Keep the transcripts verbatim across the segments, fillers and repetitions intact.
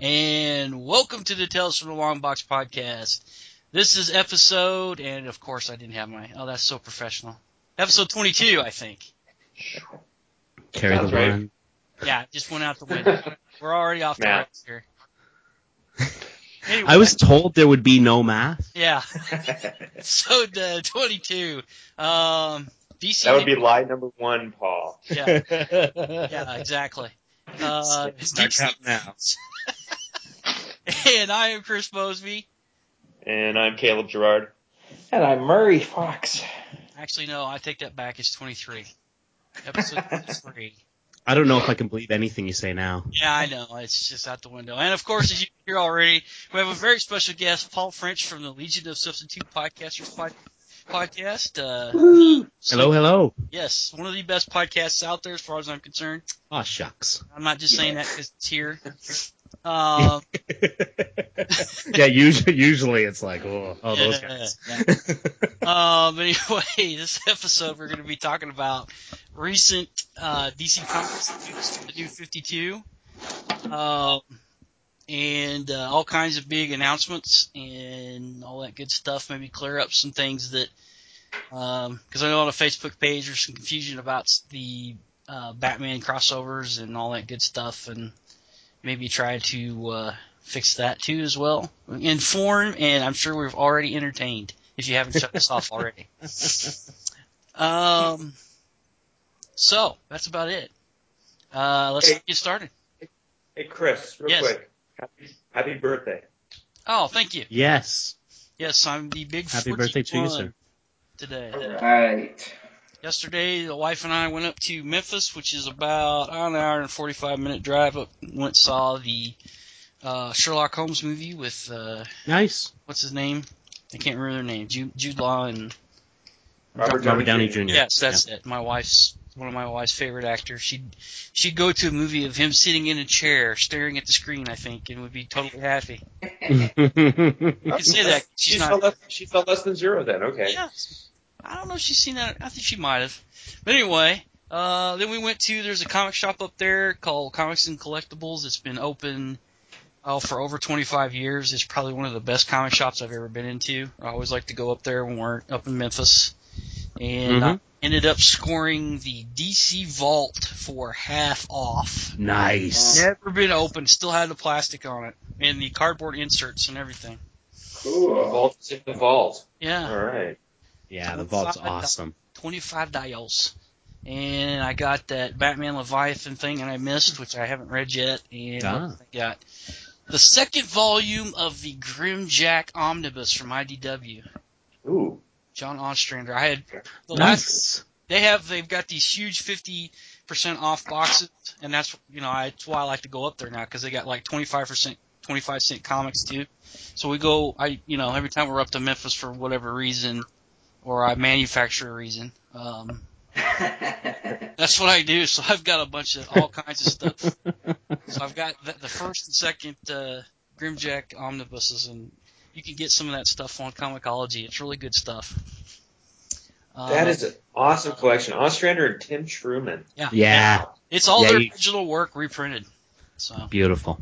And welcome to the Tales from the Long Box podcast. This is episode, and of course I didn't have my, oh, that's so professional. Episode twenty-two, I think. Carry the right. one. Yeah, just went out the window. We're already off the Math. rails here. Anyway, I was told there would be no math. Yeah. Episode uh, twenty-two. Um, D C. That would be lie number one, Paul. Yeah. Yeah, exactly. Uh, Start D C counting now. And I am Chris Mosby. And I'm Caleb Gerard. And I'm Murray Fox. Actually, no, I take that back. It's twenty-three. Episode twenty-three. I don't know if I can believe anything you say now. Yeah, I know. It's just out the window. And, of course, as you hear already, we have a very special guest, Paul French from the Legion of Substitute Podcasters pod- podcast. Uh, so, Hello, hello. yes, one of the best podcasts out there as far as I'm concerned. Aw, shucks. I'm not just saying that because it's here. Um, yeah, usually, usually it's like, oh, oh those yeah, guys. yeah. Um, anyway, this episode we're going to be talking about recent uh, D C Comics, the New fifty-two, um, and uh, all kinds of big announcements and all that good stuff. Maybe clear up some things that, because um, I know on the Facebook page there's some confusion about the uh, Batman crossovers and all that good stuff, and maybe try to uh, fix that too as well. Inform, and I'm sure we've already entertained if you haven't shut us off already. Um, so that's about it. Uh, let's Hey. get started. Hey, Chris, real Yes. quick. Happy, happy birthday. Oh, thank you. Yes. Yes, I'm the big Happy birthday to you, forty-one sir. today. Right. Yesterday, the wife and I went up to Memphis, which is about an hour and forty-five minute drive up. Went saw the uh, Sherlock Holmes movie with uh, Nice. what's his name? I can't remember their name. Jude, Jude Law and Robert, Robert Downey Junior yes, that's it. My wife's one of my wife's favorite actors. She'd she'd go to a movie of him sitting in a chair, staring at the screen, I think, and would be totally happy. Yeah. You can say that she's She not. felt less, she felt less than zero then, okay. Yeah, I don't know if she's seen that. I think she might have. But anyway, uh, then we went to, there's a comic shop up there called Comics and Collectibles. It's been open oh, for over twenty-five years. It's probably one of the best comic shops I've ever been into. I always like to go up there when we're up in Memphis. And I Mhm. ended up scoring the D C Vault for half off. Nice. Never been opened. Still had the plastic on it. And the cardboard inserts and everything. The Cool. vault is in the vault. Yeah. All right. Yeah, the vault's awesome. twenty-five dials. And I got that Batman Leviathan thing and I missed, which I haven't read yet. And Ah. I got the second volume of the Grimjack Omnibus from I D W. Ooh. John Ostrander. I had the last. Nice. They have. They've got these huge fifty percent off boxes, and that's you know I, that's why I like to go up there now because they got like twenty-five percent, twenty-five cent comics too. So we go. I you know every time we're up to Memphis for whatever reason, or I manufacture a reason. Um, That's what I do. So I've got a bunch of all kinds of stuff. So I've got the, the first and second uh, Grimjack omnibuses, and you can get some of that stuff on Comixology. It's really good stuff. Um, That is an awesome collection. Ostrander and Tim Truman. yeah. Yeah. It's all Yeah, their you- original work reprinted. So, Beautiful.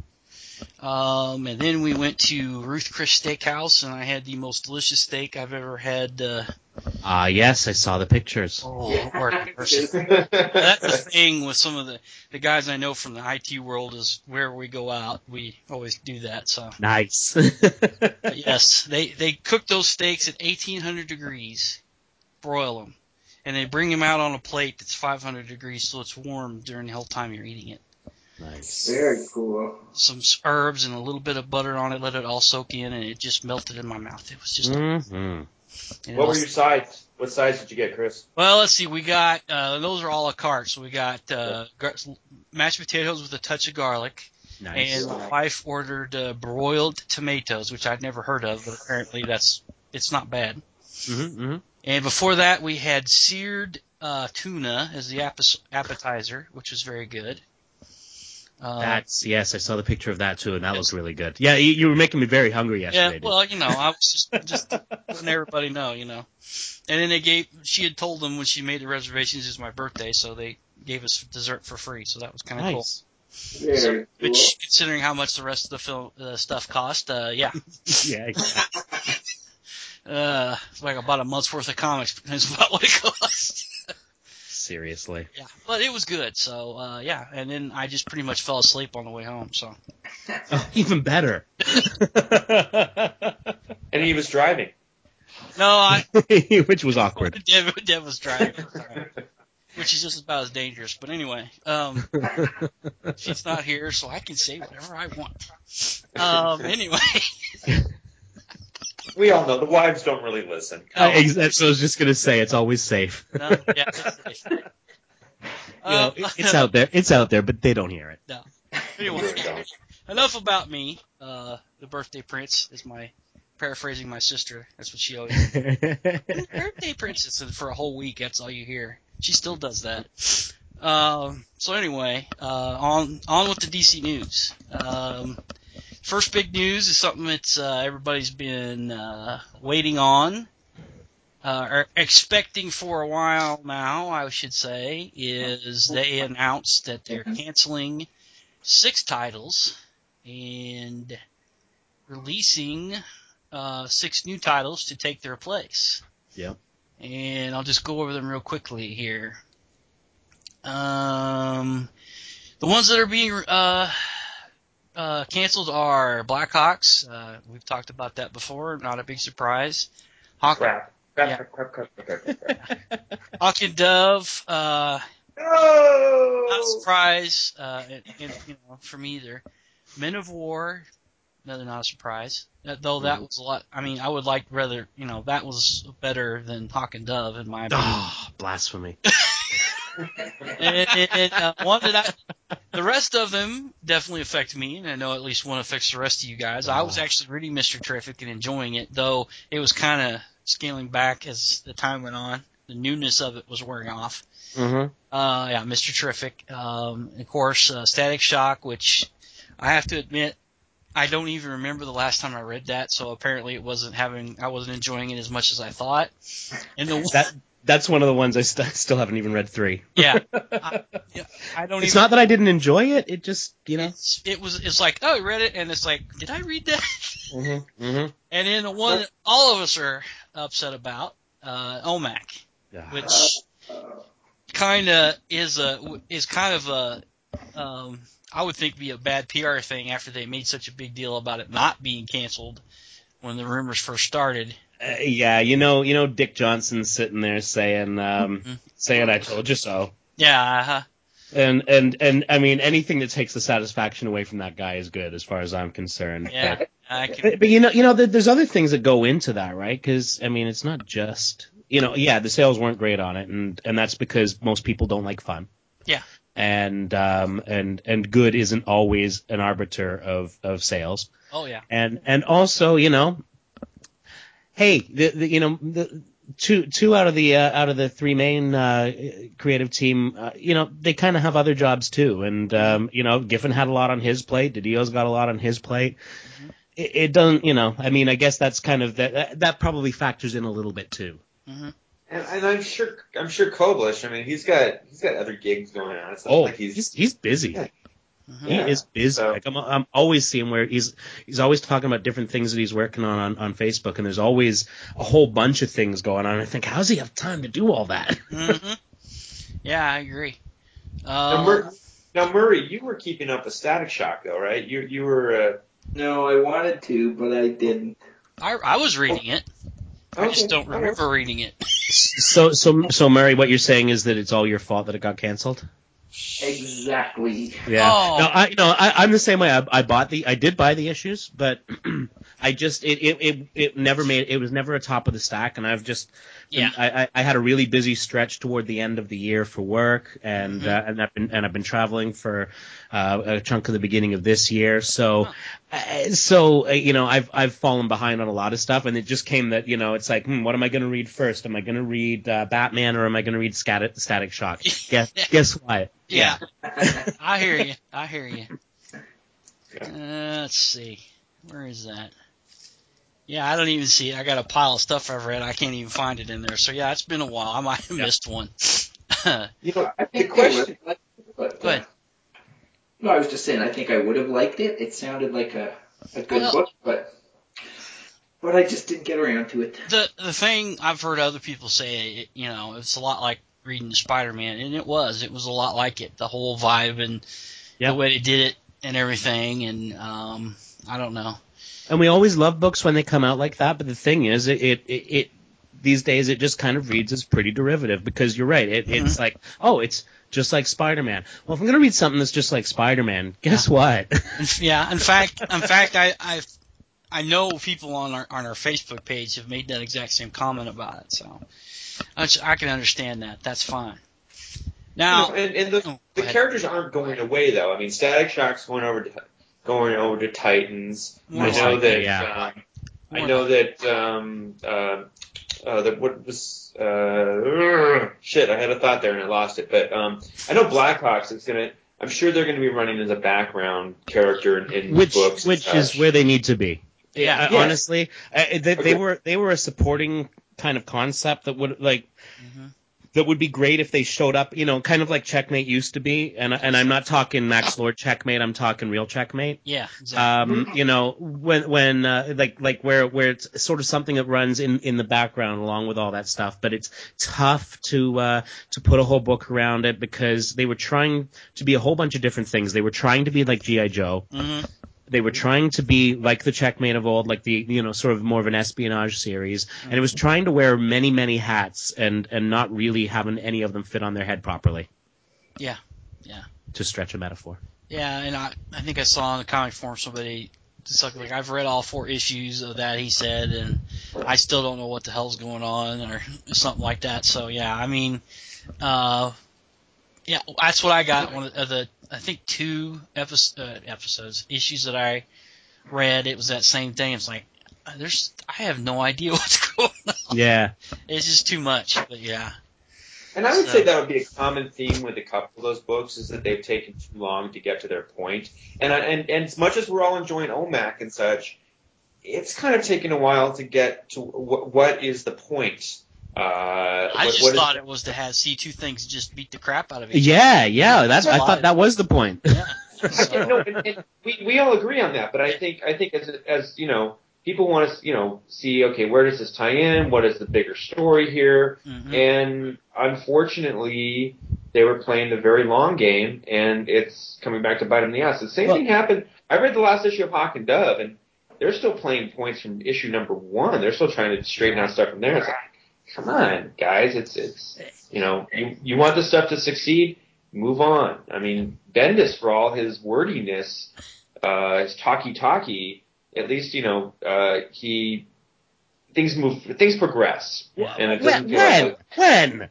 um, and then we went to Ruth Chris Steakhouse, and I had the most delicious steak I've ever had. Uh, Ah, yes, I saw the pictures. oh, Lord mercy. That's the thing with some of the, the guys I know from the I T world is where we go out, we always do that. So, Nice. but yes, they, they cook those steaks at eighteen hundred degrees, broil them, and they bring them out on a plate that's five hundred degrees so it's warm during the whole time you're eating it. Nice. Very cool. Some herbs and a little bit of butter on it, let it all soak in, and it just melted in my mouth. It was just. Mm-hmm. and it What were also- your sides? What sides did you get, Chris? Well, let's see. We got uh, those are a la carte. So we got uh, gar- mashed potatoes with a touch of garlic, Nice. and my wife ordered uh, broiled tomatoes, which I'd never heard of, but apparently that's it's not bad. Mm-hmm, mm-hmm. And before that, we had seared uh, tuna as the app- appetizer, which was very good. Uh, That's yes, I saw the picture of that too, and that looked really good. Yeah, you, you were making me very hungry yeah, yesterday. dude. well, you know, I was just just letting everybody know, you know. And then they gave. She had told them when she made the reservations it was my birthday, so they gave us dessert for free. So that was kind of cool. Nice. Very So, cool. which, considering how much the rest of the film uh, stuff cost, uh, yeah, Yeah, exactly. uh, it's like about a month's worth of comics. That's about what it cost. Seriously. Yeah, but it was good. So uh, yeah, and then I just pretty much fell asleep on the way home. So Oh, even better. And he was driving. no, I Which was awkward. Dev, Dev was driving, which is just about as dangerous. But anyway, um, she's not here, so I can say whatever I want. Um, anyway, We all know the wives don't really listen. I, ex- that's what I was just gonna say. It's always safe. no, yeah, it's safe. You know, Um, it- it's out there. It's out there, but they don't hear it. No. They Anyway, really don't. enough about me. Uh, the birthday prince is my paraphrasing my sister. That's what she always. Birthday princess, and for a whole week, that's all you hear. She still does that. Um, so anyway, uh, on on with the D C news. Um, first big news is something that uh, everybody's been uh, waiting on, uh, or expecting for a while now, I should say, is they announced that they're canceling six titles and releasing uh, six new titles to take their place. Yep. And I'll just go over them real quickly here. Um, the ones that are being uh, uh, canceled are Blackhawks. Uh, we've talked about that before. Not a big surprise. Hawk, Crap. Crap, Yeah. crap, crap, crap, crap, crap, crap. Hawk and Dove. Uh, No! not a surprise. Uh, and, and, you know, from either. Men of War. Another not a surprise. Uh, though that was a lot. I mean, I would like rather. You know, that was better than Hawk and Dove in my opinion. Oh, blasphemy. and, and, uh, one that I, the rest of them definitely affect me, and I know at least one affects the rest of you guys. I was actually reading Mister Terrific and enjoying it, though it was kind of scaling back as the time went on. The newness of it was wearing off. Mm-hmm. Uh, yeah, Mister Terrific. Um, of course, uh, Static Shock, which I have to admit, I don't even remember the last time I read that, so apparently it wasn't having, I wasn't enjoying it as much as I thought. And the That that's one of the ones I st- still haven't even read three. yeah, I, yeah, I don't It's even. not that I didn't enjoy it. It just, you know. It's, it was. It's like, oh, I read it, and it's like, did I read that? Mm-hmm. Mm-hmm. And then the one that all of us are upset about, uh, O M A C, Yeah. which kind of is a is kind of a, um, I would think be a bad P R thing after they made such a big deal about it not being canceled when the rumors first started. Uh, yeah, you know, you know, Dick Johnson's sitting there saying, um, Mhm. saying, "I told you so." Yeah, uh, And and and I mean, anything that takes the satisfaction away from that guy is good, as far as I'm concerned. yeah. I But, can, but, but you know, you know, there- there's other things that go into that, right? Because I mean, it's not just, you know, yeah, the sales weren't great on it, and and that's because most people don't like fun. Yeah. And um and and good isn't always an arbiter of of sales. oh yeah. And and also, you know, hey, the, the you know the two two out of the uh, out of the three main uh, creative team, uh, you know, they kind of have other jobs too. And um, you know, Giffen had a lot on his plate. Didio's got a lot on his plate. Mm-hmm. It, it doesn't, you know. I mean, I guess that's kind of that. That probably factors in a little bit too. Mm-hmm. And, and I'm sure, I'm sure Koblish. I mean, he's got, he's got other gigs going on. It's not Oh, like he's, he's he's busy. Yeah. Mm-hmm. He Yeah, is busy. so- Like I'm, I'm always seeing where he's he's always talking about different things that he's working on, on on Facebook, and there's always a whole bunch of things going on. I think, how does he have time to do all that? Mm-hmm. Yeah, I agree. Now, Um, Mur- now, Murray, you were keeping up with Static Shock, though, right? You, you were. Uh, No, I wanted to, but I didn't. I I was reading it. I just okay, don't all right. remember reading it. So so so Murray, what you're saying is that it's all your fault that it got canceled? Exactly. Yeah. Oh. No, I you know I, I'm the same way. I, I bought the I did buy the issues, but I just it, it it it never made it was never a top of the stack, and I've just Yeah. I, I I had a really busy stretch toward the end of the year for work, and Mhm. uh, and I've been and I've been traveling for uh, a chunk of the beginning of this year, so. Huh. Uh, so uh, you know I've I've fallen behind on a lot of stuff, and it just came that you know it's like hmm, what am I going to read first? Am I going to read uh, Batman or am I going to read Static Static Shock? Guess guess what? Yeah. I hear you. I hear you. Uh, let's see. Where is that? Yeah, I don't even see it. I got a pile of stuff I've read. I can't even find it in there. So yeah, it's been a while. I might have Yeah. missed one. You know, I the think question. they were, but, Go ahead. No, I was just saying, I think I would have liked it. It sounded like a, a good Well- book, but but I just didn't get around to it. The the thing I've heard other people say, it, you know, it's a lot like reading the Spider-Man, and it was. It was a lot like it. The whole vibe and Yeah. the way they did it and everything, and um, I don't know. And we always love books when they come out like that, but the thing is, it, it, it, it these days it just kind of reads as pretty derivative, because you're right. It, Mm-hmm. It's like, oh, it's just like Spider-Man. Well, if I'm going to read something that's just like Spider-Man, guess what? Yeah, in fact, in fact, I I I know people on our on our Facebook page have made that exact same comment about it, so I, I can understand that. That's fine. Now, You know, and, and the, oh, go the ahead. characters aren't going away though. I mean, Static Shock's going over to going over to Titans. More I know likely, that. yeah. Um, More I know that. Um, uh, uh, that what was uh, shit. I had a thought there and I lost it. But um, I know Blackhawks is gonna. I'm sure they're going to be running as a background character in, in which books. and which is such. where they need to be. Yeah. Uh, Yeah. Honestly, uh, they, they Okay. were they were a supporting kind of concept that would like Mhm. that would be great if they showed up. You know, kind of like Checkmate used to be. And and I'm not talking Max Lord Checkmate. I'm talking real Checkmate. Yeah, exactly. Um, you know, when when uh, like like where where it's sort of something that runs in, in the background along with all that stuff, but it's tough to uh, to put a whole book around it, because they were trying to be a whole bunch of different things. They were trying to be like G I. Joe. hmm They were trying to be like the Checkmate of old, like the, you know, sort of more of an espionage series, and it was trying to wear many many hats and and not really having any of them fit on their head properly. Yeah, yeah. To stretch a metaphor. Yeah, and I, I think I saw in the comic forum somebody just like, like I've read all four issues of that, he said, and I still don't know what the hell's going on or something like that. So yeah, I mean, uh, yeah, that's what I got. One of the I think two episodes, uh, episodes issues that I read. It was that same thing. It's like there's I have no idea what's going on. Yeah. It's just too much. But yeah. And I would So- say that would be a common theme with a couple of those books is that they've taken too long to get to their point. And I, and and as much as we're all enjoying O M A C and such, it's kind of taken a while to get to what, what is the point. Uh, I what, just what is- thought it was to have see two things just beat the crap out of each Yeah, yeah. That's I thought that was the point. other. Yeah. Yeah, So, no, and, and we we all agree on that, but I think I think as as you know, people want to you know see okay, where does this tie in? What is the bigger story here? mhm. And unfortunately, they were playing the very long game, and it's coming back to bite them in the ass. The same Well- thing happened. I read the last issue of Hawk and Dove, and they're still playing points from issue number one. They're still trying to straighten out stuff from there. It's like, come on, guys, it's it's you know you you want the stuff to succeed. Move on. I mean, Bendis, for all his wordiness, uh, his talky-talky, at least, you know, uh, he, things move, things progress. And it doesn't When? feel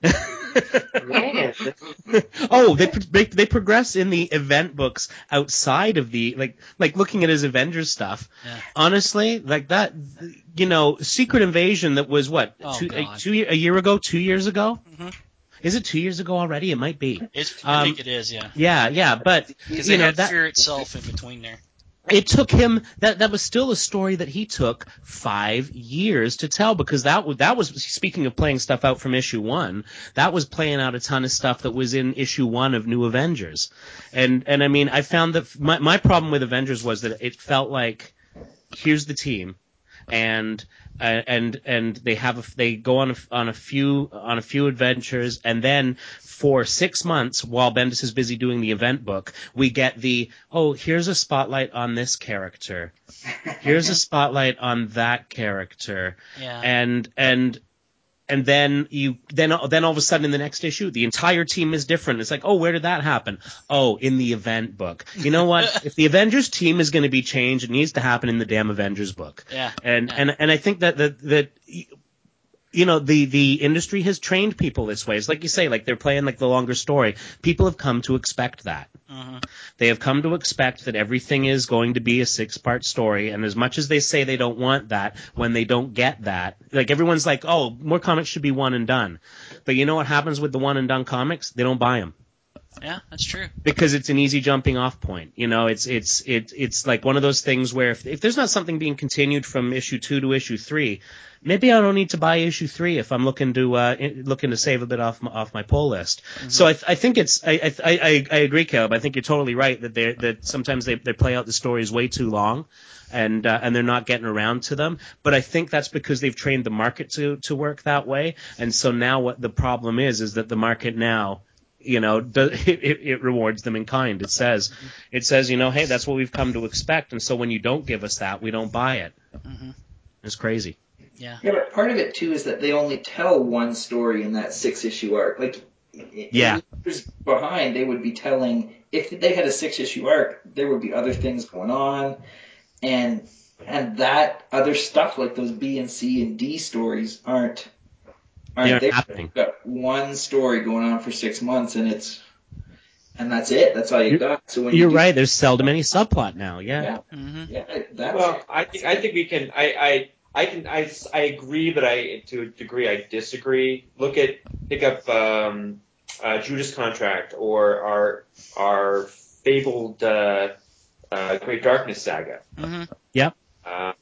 When? like, when? Oh, they, they they progress in the event books outside of the like like looking at his Avengers stuff. Yeah. Honestly, like that, you know, Secret Invasion that was what Oh, two, God. a, two year- a year ago, two years ago. Mhm. Is it two years ago already? It might be. It's, I Um, think it is, yeah. Yeah, yeah, but Because you they know had that Fear itself in between there. it took him that that was still a story that he took five years to tell, because that was that was speaking of playing stuff out from issue one, that was playing out a ton of stuff that was in issue one of New Avengers, and and I mean I found that my my problem with Avengers was that it felt like here's the team, and uh, and and they have a, they go on a, on a few on a few adventures, and then for six months while Bendis is busy doing the event book, we get the oh here's a spotlight on this character, here's a spotlight on that character, Yeah. and and and then you then then all of a sudden in the next issue the entire team is different. It's like, oh, where did that happen? Oh, in the event book. You know what? If the Avengers team is going to be changed, it needs to happen in the damn Avengers book. Yeah. And Yeah. and and I think that that that you know the the industry has trained people this way. It's like you say, like they're playing like the longer story. People have come to expect that. Mhm. They have come to expect that everything is going to be a six-part story, and as much as they say they don't want that, when they don't get that, like everyone's like, oh, more comics should be one and done. But you know what happens with the one and done comics? They don't buy them. Yeah, that's true. Because it's an easy jumping off point. You know, it's it's it, it's like one of those things where if, if there's not something being continued from issue two to issue three, maybe I don't need to buy issue three if I'm looking to uh, looking to save a bit off my, off my pull list. Mm-hmm. So I, I think it's I, I I I agree, Caleb. I think you're totally right that they that sometimes they they play out the stories way too long. And uh, and they're not getting around to them, but I think that's because they've trained the market to to work that way. And so now what the problem is is that the market now, you know, does, it, it rewards them in kind. It says, it says, you know, hey, that's what we've come to expect. And so when you don't give us that, we don't buy it. Mm-hmm. It's crazy. Yeah. Yeah, but part of it too is that they only tell one story in that six issue arc. Like, yeah, years behind, they would be telling, if they had a six issue arc, there would be other things going on. And and that other stuff, like those B and C and D stories, aren't aren't there. Happening. You've got one story going on for six months, and it's and that's it. That's all you you're, got. So when you're you do, right. There's seldom any subplot now. Yeah. Yeah. Mm-hmm. Yeah. That's well, I think I think we can. I I I can. I I agree, but I to a degree I disagree. Look at pick up um, uh, Judas Contract or our our fabled. Uh, Uh, Great Darkness Saga. Mm-hmm. Yep. Um,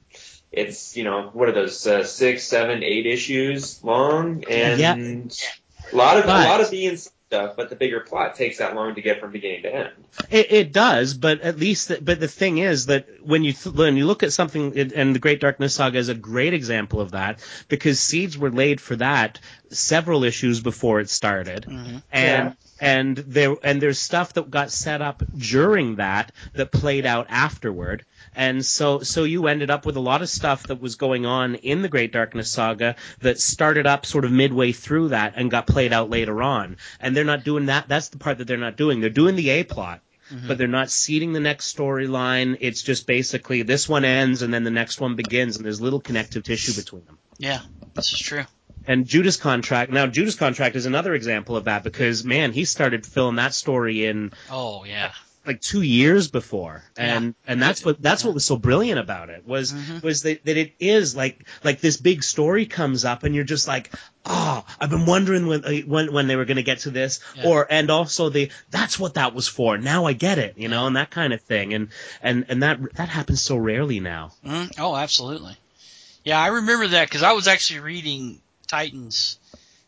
it's, you know, what are those, uh, six, seven, eight issues long, and yeah. a lot of but, a lot of B and C stuff, but the bigger plot takes that long to get from beginning to end. It, it does, but at least, the, but the thing is that when you th- when you look at something, and the Great Darkness Saga is a great example of that, because seeds were laid for that several issues before it started, mm-hmm. and. Yeah. And there and there's stuff that got set up during that that played out afterward, and so so you ended up with a lot of stuff that was going on in the Great Darkness Saga that started up sort of midway through that and got played out later on. And they're not doing that. That's the part that they're not doing. They're doing the A plot. Mm-hmm. But they're not seeding the next storyline. It's just basically this one ends and then the next one begins, and there's little connective tissue between them. Yeah, this is true. And Judas Contract, now Judas Contract is another example of that because, man, he started filling that story in oh yeah like two years before, and yeah. and that's what that's yeah. what was so brilliant about it was mm-hmm. was that, that it is like like this big story comes up and you're just like, oh, I've been wondering when when when they were going to get to this, yeah. or and also the that's what that was for. Now I get it, you know, and that kind of thing, and and and that that happens so rarely now. Mm-hmm. Oh, absolutely. Yeah, I remember that because I was actually reading Titans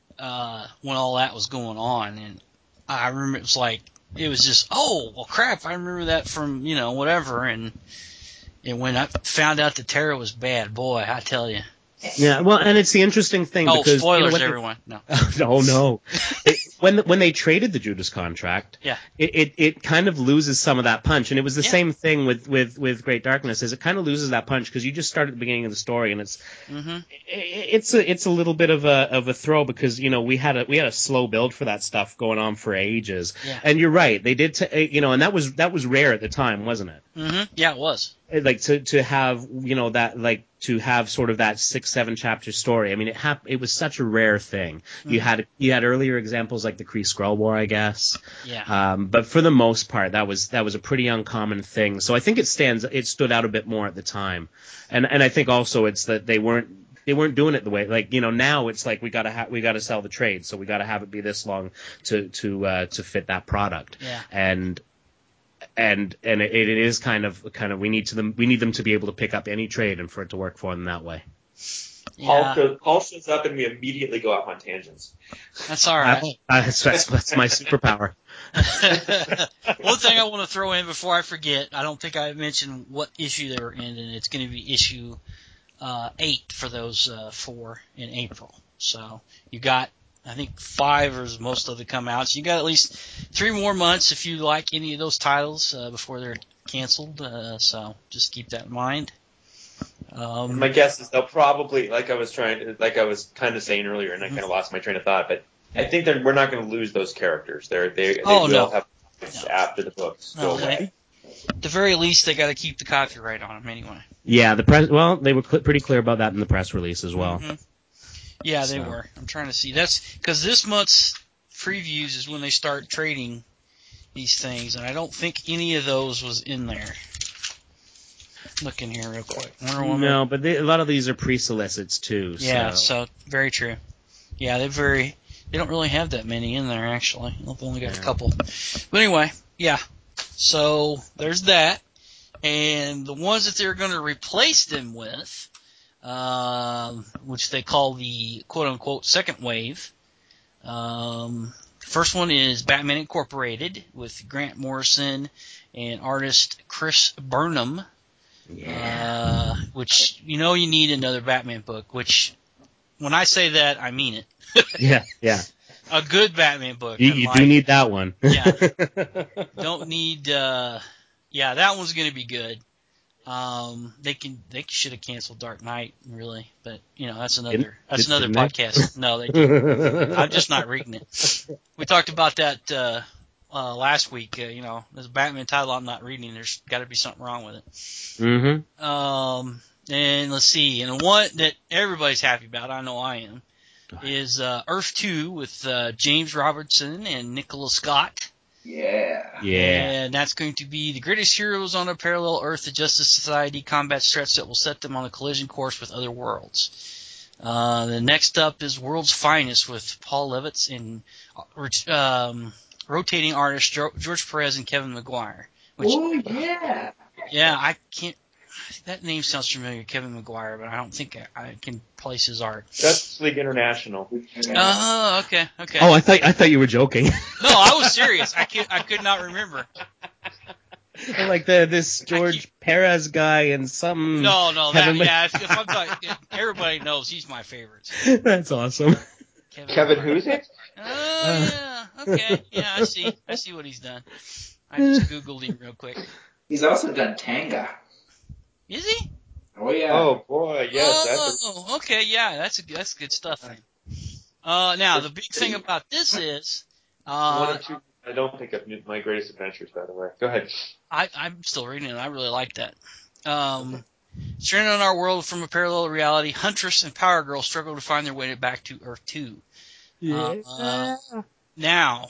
uh, when all that was going on, and I remember it was like it was just oh well crap I remember that from you know whatever, and and when I found out that Terra was bad, boy, I tell you. Yeah, well, and it's the interesting thing oh because spoilers you know, everyone they, no oh no it, when when they traded the Judas Contract, yeah it, it it kind of loses some of that punch, and it was the yeah. same thing with with with Great Darkness, is it kind of loses that punch because you just start at the beginning of the story, and it's mm-hmm. it, it's a it's a little bit of a of a throw because you know we had a we had a slow build for that stuff going on for ages, yeah. and you're right, they did t- you know, and that was that was rare at the time, wasn't it? Mm-hmm. Yeah, it was. Like to to have you know that like to have sort of that six seven chapter story. I mean, it hap- it was such a rare thing. Mm-hmm. You had you had earlier examples like the Kree Skrull War, I guess. Yeah. Um, but for the most part, that was that was a pretty uncommon thing. So I think it stands it stood out a bit more at the time, and and I think also it's that they weren't. They weren't doing it the way, like, you know, now it's like we gotta ha- we gotta sell the trade, so we gotta have it be this long to to uh, to fit that product. Yeah. And and and it, it is kind of kind of we need to them we need them to be able to pick up any trade and for it to work for them that way. Yeah. Paul, Paul shows up and we immediately go off on tangents. That's all right. Uh, that's, that's, that's my superpower. One thing I want to throw in before I forget, I don't think I mentioned what issue they were in, and it's going to be issue uh, eight for those uh, four in April. So you got, I think, five or most of them come out. So you got at least three more months if you like any of those titles uh, before they're canceled. Uh, so just keep that in mind. Um, and my guess is they'll probably, like I was trying, to, like I was kind of saying earlier, and I kind of lost my train of thought, but I think that we're not going to lose those characters. They're, they they oh, will no. have no. after the books no, go away. At the very least, they got to keep the copyright on them anyway. Yeah, the press. Well, they were cl- pretty clear about that in the press release as well. Mm-hmm. Yeah, they so. were. I'm trying to see. That's because this month's previews is when they start trading these things, and I don't think any of those was in there. Look in here real quick. Wonder Woman. No, but they, a lot of these are pre-solicits too. Yeah, so. so very true. Yeah, they very They don't really have that many in there, actually. They've only got Yeah. a couple. But anyway, yeah. So there's that. And the ones that they're going to replace them with, um, which they call the quote-unquote second wave. Um, first one is Batman Incorporated with Grant Morrison and artist Chris Burnham. Yeah. Uh, which, you know, you need another Batman book, which, when I say that, I mean it. Yeah, yeah. A good Batman book. You, you like, do need that one. Yeah. Don't need, uh, yeah, that one's going to be good. Um, they can, they should have canceled Dark Knight, really, but, you know, that's another, Didn't- that's another didn't they? podcast. No, they didn't. I'm just not reading it. We talked about that, uh, uh, last week. Uh, you know, there's a Batman title I'm not reading. There's got to be something wrong with it. Mm-hmm. Um, and let's see, and one that everybody's happy about, I know I am, is uh, Earth two with uh, James Robertson and Nicola Scott. Yeah. Yeah. And that's going to be the greatest heroes on a parallel Earth, the Justice Society combat threats that will set them on a collision course with other worlds. Uh, the next up is World's Finest with Paul Levitz and um, rotating artists George Perez and Kevin Maguire. Which, Oh, yeah. yeah, I can't. That name sounds familiar, Kevin Maguire, but I don't think I, I can place his art. Justice League International. Oh, okay, okay. Oh, I thought I thought you were joking. No, I was serious. I could, I could not remember. Like the this George keep- Perez guy and some. No, no, that, Kevin Mc- yeah. If, if I'm talking, everybody knows he's my favorite. That's awesome. Kevin, Kevin Maguire. who's it? Oh yeah, okay, yeah, I see, I see what he's done. I just googled him real quick. He's also done Tanga. Is he? Oh, yeah. Oh boy, yes, that's a, Oh, okay, yeah, that's a, that's good stuff. Then. Uh, now the big thing about this is, one uh, or two. I don't think of My Greatest Adventures, by the way. Go ahead. I, I'm still reading it. I really like that. Um, stranded on our world from a parallel reality, Huntress and Power Girl struggle to find their way back to Earth two. Yeah. Uh, now,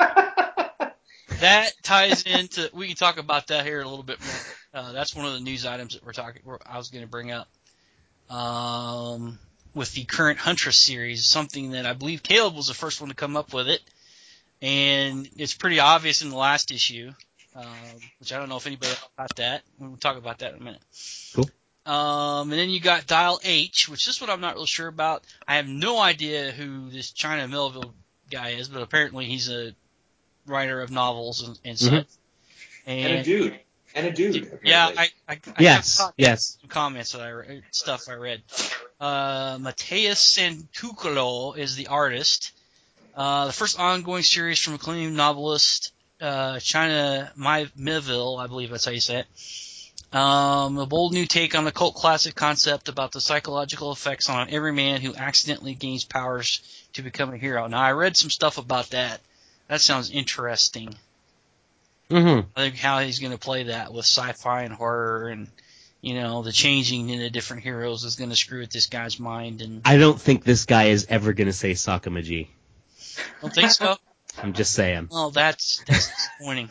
that ties into. We can talk about that here a little bit more. Uh, that's one of the news items that we're talking. We're, I was going to bring up. Um, with the current Huntress series, something that I believe Caleb was the first one to come up with it, and it's pretty obvious in the last issue, um, which I don't know if anybody else got that. We'll talk about that in a minute. Cool. Um, and then you got Dial H, which is what I'm not really sure about. I have no idea who this China Melville guy is, but apparently he's a writer of novels and, and such. Mm-hmm. And a dude. And a dude. Apparently. Yeah, I, I, I Yes. have Yes. some comments that I read, stuff I read. Uh, Mateus Santucolo is the artist. Uh, the first ongoing series from acclaimed novelist uh, China Melville, I believe that's how you say it. Um, a bold new take on the cult classic concept about the psychological effects on every man who accidentally gains powers to become a hero. Now, I read some stuff about that. That sounds interesting. Mm-hmm. I think how he's going to play that with sci-fi and horror and, you know, the changing into different heroes is going to screw with this guy's mind. And I don't think this guy is ever going to say Sakamaji. don't think so? I'm just saying. Oh, that's, that's disappointing.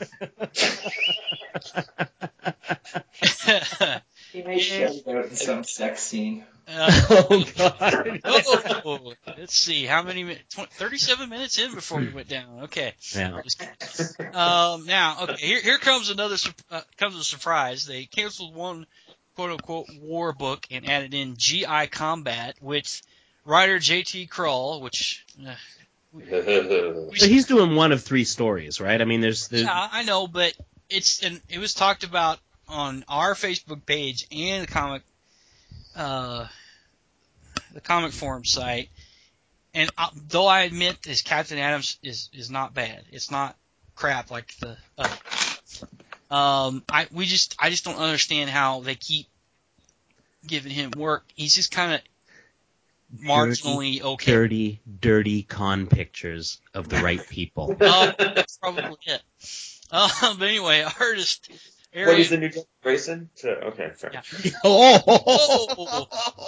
He may shout it out in some sex scene. Uh, Oh, God. oh, let's see, how many minutes? thirty-seven minutes in before we went down. Okay. Yeah. Um, now, okay, here here comes another uh, comes a surprise. They canceled one quote unquote war book and added in G I Combat with writer J T Krull, which uh, we, we, So he's doing one of three stories, right? I mean, there's the. yeah, I know, but it's and it was talked about on our Facebook page and the comic uh the comic forum site. And uh, though I admit this Captain Adams is, is not bad, it's not crap like the uh, um I we just I just don't understand how they keep giving him work. He's just kind of marginally okay. Dirty, dirty con pictures of the right people. Uh, that's probably it. Um, but anyway, artist. Area, What is the new Dick Grayson? To, okay, fair. Yeah. Oh!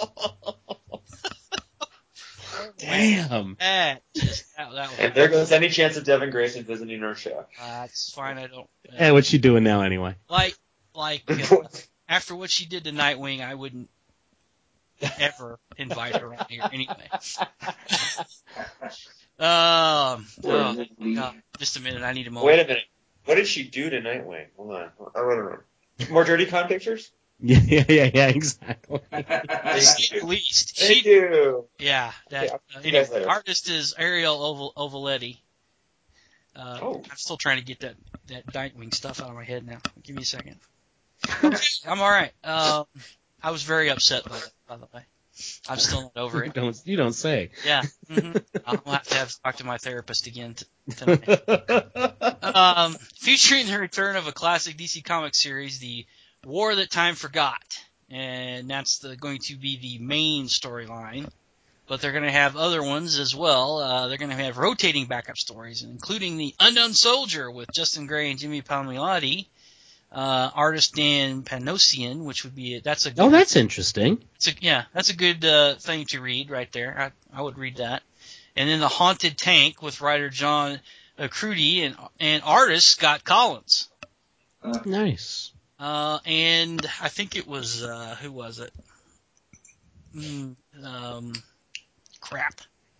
Damn. That just that, that was, And there goes any chance of Devin Grayson visiting our show. uh, that's fine. I don't uh, Hey, what's she doing now anyway? like like uh, after what she did to Nightwing. I wouldn't ever invite her on here anyway. Um, Poor oh, Lily. God, just a minute. I need a moment. Wait a minute. What did she do to Nightwing? Hold on. I don't know. More Dirty Con pictures? Yeah, yeah, yeah, yeah, exactly. To say the least. Thank She, you. yeah. That, Okay, I'll uh, see you guys anyway, later. artist is Ariel Oval, Ovaletti. Uh, Oh. I'm still trying to get that, that Nightwing stuff out of my head now. Give me a second. Okay, I'm alright. Um, I was very upset by that, by the way. I'm still not over You it. don't, you don't say. Yeah. Mm-hmm. I'll have to have to talk to my therapist again t- tonight. Um, featuring the return of a classic D C Comics series, The War That Time Forgot. And that's the, going to be the main storyline. But they're going to have other ones as well. Uh, they're going to have rotating backup stories, including The Unknown Soldier with Justin Gray and Jimmy Palmiotti. Uh, artist Dan Panosian, which would be, that's a good, Oh, that's interesting. it's a, yeah, that's a good uh, thing to read right there. I, I would read that. And then The Haunted Tank with writer John uh, Cruddy and, and artist Scott Collins. Nice. Uh, and I think it was, uh, who was it? Mm, um, crap.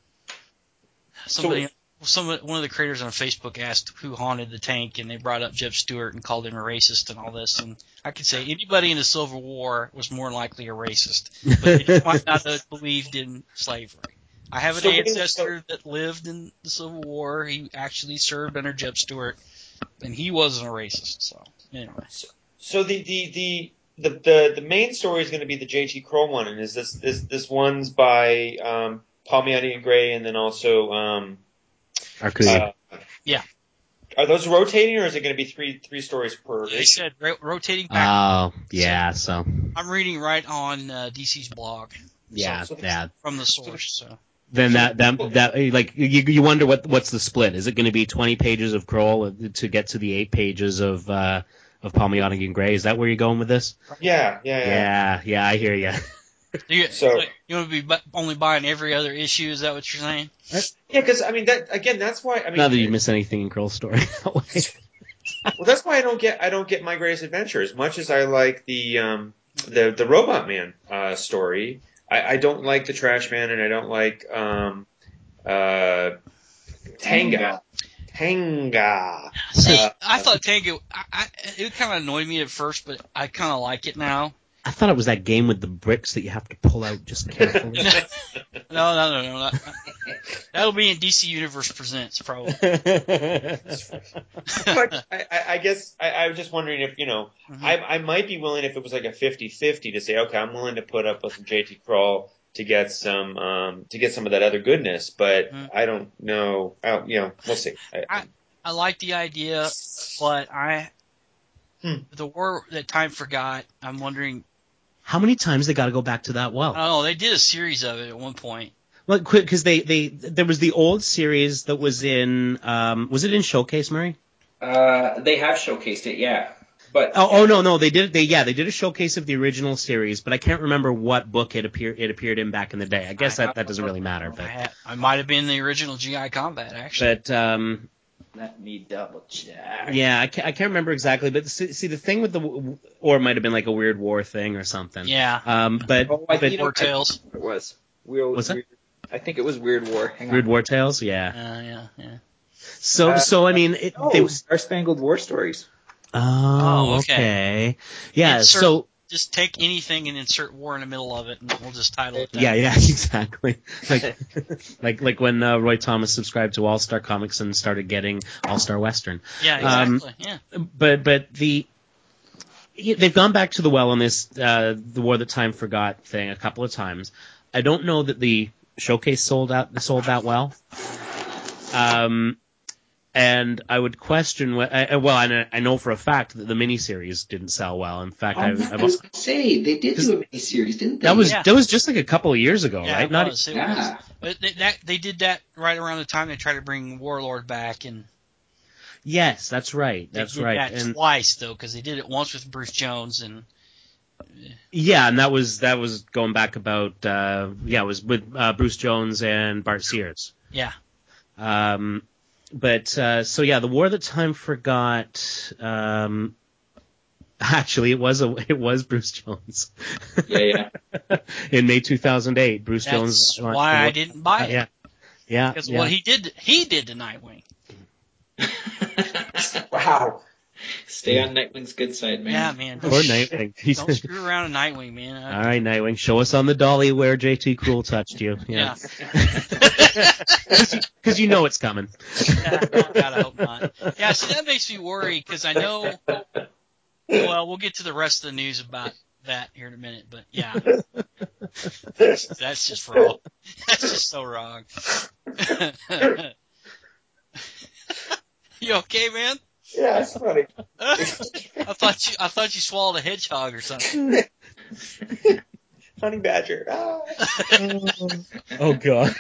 Somebody, some one of the creators on Facebook asked who haunted the tank, and they brought up Jeb Stewart and called him a racist and all this. And I could say anybody in the Civil War was more than likely a racist, but they might not have believed in slavery. I have an So we- ancestor that lived in the Civil War. He actually served under Jeb Stewart, and he wasn't a racist. So anyway, So the the the the the, the main story is going to be the J T Kroll one, and is this this this one's by um, Palmiotti and Gray, and then also um, Arcudi. uh, Yeah. Are those rotating, or is it going to be three three stories per they issue? said ro- rotating back. Oh, yeah, so. I'm reading right on uh, D C's blog. Yeah, so- yeah. From the source, so. Then that, that, that, like, you, you wonder what, what's the split? Is it going to be twenty pages of Kroll to get to the eight pages of, uh, of Palmiotti and Gray? Is that where you're going with this? Yeah, yeah, yeah. Yeah, yeah, I hear you. You, So- you want to be bu- only buying every other issue? Is that what you're saying? Yeah, because I mean that again. That's why I mean. Not that you miss anything in Kroll's story that way. Well, that's why I don't get I don't get My Greatest Adventure as much as I like the um the the Robot Man uh, story. I, I don't like the Trash Man, and I don't like um uh Tanga. Tanga. See, Uh, I thought Tango, I, I, it kind of annoyed me at first, but I kind of like it now. I thought it was that game with the bricks that you have to pull out just carefully. No, no, no, no. Not, that'll be in D C Universe Presents, probably. But I, I, I guess I, I was just wondering if, you know, Mhm. I, I might be willing if it was like a fifty-fifty to say, okay, I'm willing to put up with some J T Kroll to get some um, to get some of that other goodness, but Mhm. I don't know. I don't, you know, we'll see. I, I- I like the idea, but I, Hmm. the war that time forgot. I'm wondering. How many times they got to go back to that I well? don't know. They did a series of it at one point. Well, quick, because they, they there was the old series that was in um, was it in Showcase, Murray? Uh, they have showcased it, yeah. But Oh, oh no, no, they did. They yeah, they did a showcase of the original series, but I can't remember what book it appeared it appeared in back in the day. I guess that, that doesn't really matter, I, but had, I might have been the original G I Combat, actually. but um, let me double check. yeah, I can't, I can't remember exactly. But see, see, the thing with the or it might have been like a Weird War thing or something. Yeah. Um, but, Oh, I, but you know, War I think Tales. it was. Weird, What's that? weird, I think it was Weird War. Hang Weird on. War Tales, yeah. Uh, yeah, yeah. So Uh, so I mean, it, Oh, they, Star Spangled War Stories. oh, Oh, okay. okay, yeah. Insert- So Just take anything and insert war in the middle of it, and we'll just title it that. yeah, yeah, exactly. Like like like when uh, Roy Thomas subscribed to All Star Comics and started getting All Star Western. Yeah, Um, exactly. yeah. But but the they've gone back to the well on this uh, the War That Time Forgot thing a couple of times. I don't know that the showcase sold out sold that well. Um, and I would question what. I, well, I, I know for a fact that the miniseries didn't sell well. In fact, I I, was I've, going to say, they did do a miniseries, didn't they? that was Yeah. that was just like a couple of years ago, Yeah, right? it Not was. It Yeah. was. But they, that, they did that right around the time they tried to bring Warlord back, and yes, that's right. they That's did right. that And twice though, because they did it once with Bruce Jones, and yeah, and that was that was going back about uh, yeah, it was with uh, Bruce Jones and Bart Sears. yeah, Um, but uh, so yeah, the War That Time Forgot. Um, actually, it was a it was Bruce Jones. Yeah, yeah. In May two thousand eight, Bruce that's Jones. launched why the I War- didn't buy uh, it. yeah, Yeah. Because yeah. what he did, he did to Nightwing. Wow. Stay on Nightwing's good side, man. Yeah, man. Don't, Or sh- Nightwing. He's- don't screw around with Nightwing, man. Uh, All right, Nightwing, show us on the dolly where J T Cool touched you. Yeah. Because you know it's coming. Yeah, oh, God, I hope not. Yeah, see, that makes me worry because I know. Well, we'll get to the rest of the news about that here in a minute, but yeah, that's just wrong. That's just so wrong. You okay, man? Yeah, it's funny. I thought you I thought you swallowed a hedgehog or something. Honey badger. Ah. Oh, God.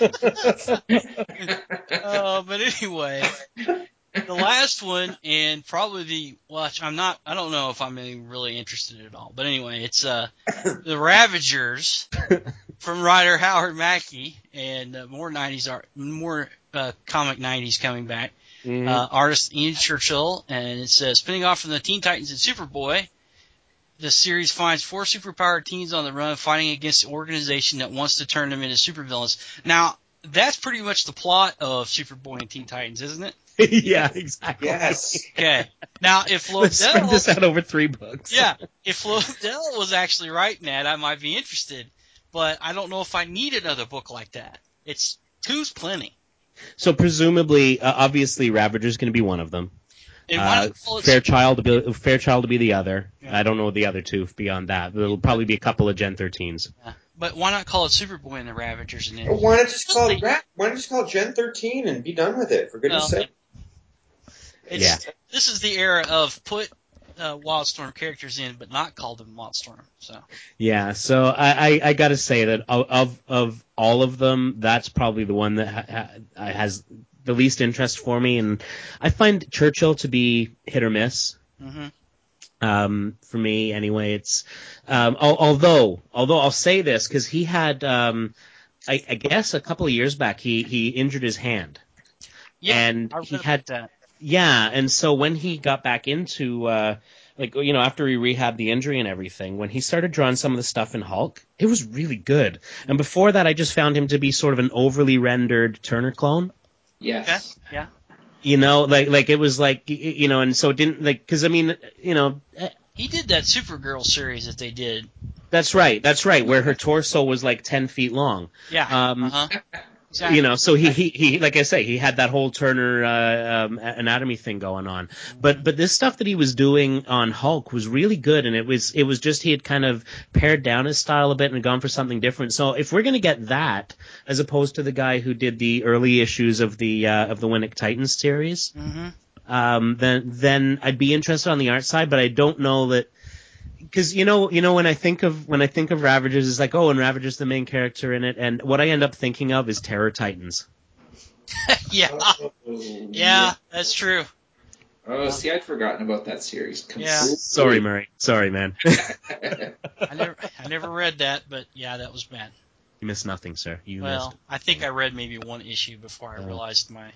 Uh, but anyway, the last one, and probably the watch. I'm not. I don't know if I'm even really interested at all. But anyway, it's uh the Ravagers from writer Howard Mackey, and uh, more nineties art, more uh, comic nineties coming back. Mhm. Uh, artist Ian Churchill, and it's uh, spinning off from the Teen Titans and Superboy. The series finds four superpowered teens on the run fighting against an organization that wants to turn them into supervillains. Now, that's pretty much the plot of Superboy and Teen Titans, isn't it? Yeah, exactly. Yes. Okay. Now, if Let's spread this Lobdell, out over three books. yeah, if Lobdell was actually writing that, I might be interested. But I don't know if I need another book like that. It's two's plenty. So presumably, uh, obviously, Ravager's going to be one of them. And why Uh, not call it Fairchild to be Fairchild to be the other. Yeah. I don't know the other two beyond that. There'll probably be a couple of Gen thirteens. Yeah. But why not call it Superboy and the Ravagers? And then Why not just call it Rat? Why not just call it Gen thirteen and be done with it? For goodness' Well, sake. It's, Yeah. This is the era of put uh, Wildstorm characters in, but not call them Wildstorm. So Yeah, so I, I, I got to say that of, of of all of them, that's probably the one that ha- ha- has the least interest for me, and I find Churchill to be hit or miss. hmm Um, for me, anyway, it's um, al- although although I'll say this because he had um, I, I guess a couple of years back he he injured his hand. yeah, and I read he about had that. Yeah, and so when he got back into, uh, like, you know, after he rehabbed the injury and everything, when he started drawing some of the stuff in Hulk, it was really good. And before that, I just found him to be sort of an overly rendered Turner clone. Yes. Okay. Yeah. You know, like, like it was like, y- y- you know, and so it didn't, like, because, I mean, you know, eh, He did that Supergirl series that they did. that's right, that's right, where her torso was like ten feet long. Yeah. Um, uh-huh. Exactly. You know, so he, he, he, like I say, he had that whole Turner uh, um, anatomy thing going on. But but this stuff that he was doing on Hulk was really good, and it was it was just he had kind of pared down his style a bit and gone for something different. So if we're gonna get that, as opposed to the guy who did the early issues of the uh, of the Winnick Titans series, hmm um, then then I'd be interested on the art side. But I don't know that. Because you know, you know, when I think of when I think of Ravagers, it's like, oh, and Ravagers the main character in it, and what I end up thinking of is Terror Titans. yeah. Oh, Yeah, that's true. Oh, see, I'd forgotten about that series. Yeah. Sorry, Murray. Sorry, man. I never, I never read that, but yeah, that was bad. You missed nothing, sir. You Well, I think I read maybe one issue before I Oh. realized my.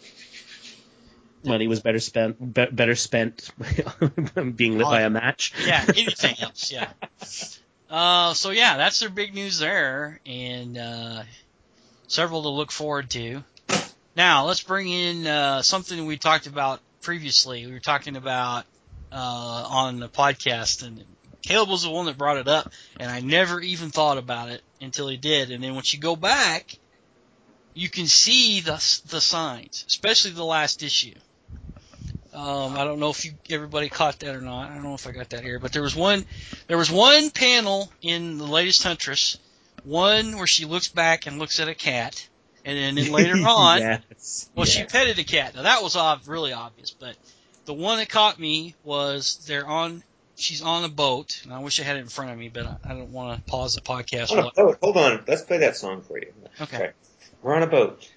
missed. Money was better spent. Be- better spent being lit by a match. Yeah, anything else, yeah. Uh, so yeah, that's their big news there, and uh, several to look forward to. Now let's bring in uh, something we talked about previously. We were talking about uh, on the podcast, and Caleb was the one that brought it up, and I never even thought about it until he did. And then once you go back, you can see the the signs, especially the last issue. Um, I don't know if you everybody caught that or not. I don't know if I got that here, but there was one there was one panel in the latest Huntress, one where she looks back and looks at a cat, and then, then later on, yes. well, Yes. she petted a cat. Now that was ob- really obvious, but the one that caught me was they're on. She's on a boat, and I wish I had it in front of me, but I, I don't want to pause the podcast. On a while- boat. Hold on. Let's play that song for you. Okay. We're on a boat.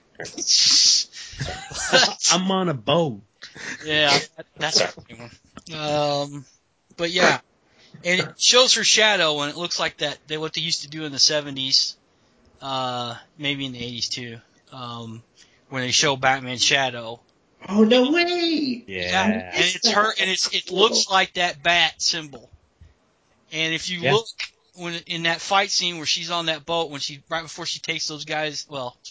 I'm on a boat. Yeah, that, that's a funny one. Um, but yeah, and it shows her shadow, and it looks like that they what they used to do in the seventies, uh, maybe in the eighties too, um, when they show Batman's shadow. Oh, no way! Yeah. and it's her, and it's it looks like that bat symbol. And if you Yeah. look when in that fight scene where she's on that boat, when she right before she takes those guys, well,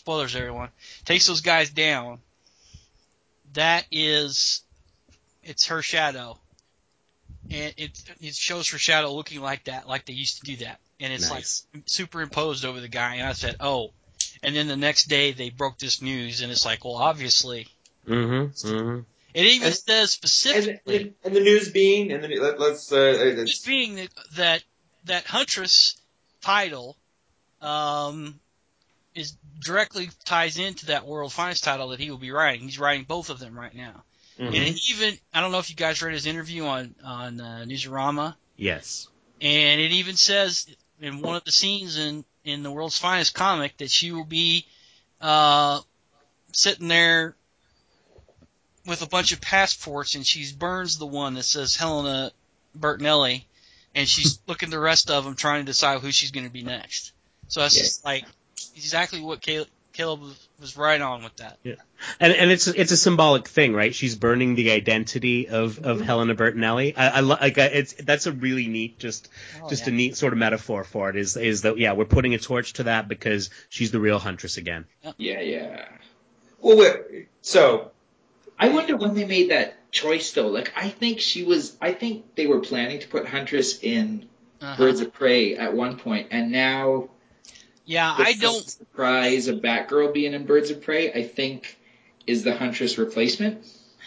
spoilers, everyone. Takes those guys down. That is, it's her shadow, and it it shows her shadow looking like that, like they used to do that, and it's Nice. like superimposed over the guy. And I said, oh. And then the next day they broke this news, and it's like, well, obviously. Mm-hmm. Mm-hmm. It even And- says And, specifically, and, and the news being, and then let, let's, uh, just it's, being that, that that Huntress title um, is directly ties into that World Finest title that he will be writing. He's writing both of them right now. Mhm. And it even, I don't know if you guys read his interview on on uh, Newsarama, Yes. and it even says in one of the scenes in in the World's Finest comic that she will be uh, sitting there with a bunch of passports, and she burns the one that says Helena Bertinelli, and she's looking the rest of them trying to decide who she's going to be next. So that's Yeah. just like exactly what Caleb, Caleb was, was right on with that. And and it's it's a symbolic thing, right? She's burning the identity of, of Helena Bertinelli. I, I lo- like I- it's that's a really neat, just Oh, just yeah. a neat sort of metaphor for it. Is is that yeah, we're putting a torch to that because she's the real Huntress again. Yeah, yeah. well, wait, so, I wonder when they made that choice, though. Like, I think she was. I think they were planning to put Huntress in Uh-huh. Birds of Prey at one point, and now Yeah, the I don't. surprise of Batgirl being in Birds of Prey, I think, is the Huntress replacement.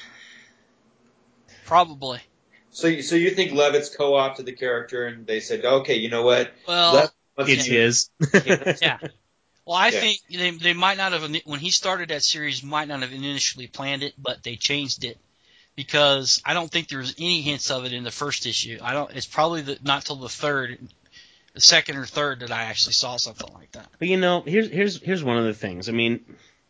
Probably. so, you- so you think Levitt's co-opted the character, and they said, okay, you know what? Well, Levitt wants It to is. yeah. Well, I Yeah. think they they might not have when he started that series might not have initially planned it, but they changed it because I don't think there was any hints of it in the first issue. I don't. It's probably the, not till the third, the second or third that I actually saw something like that. But you know, here's here's here's one of the things. I mean,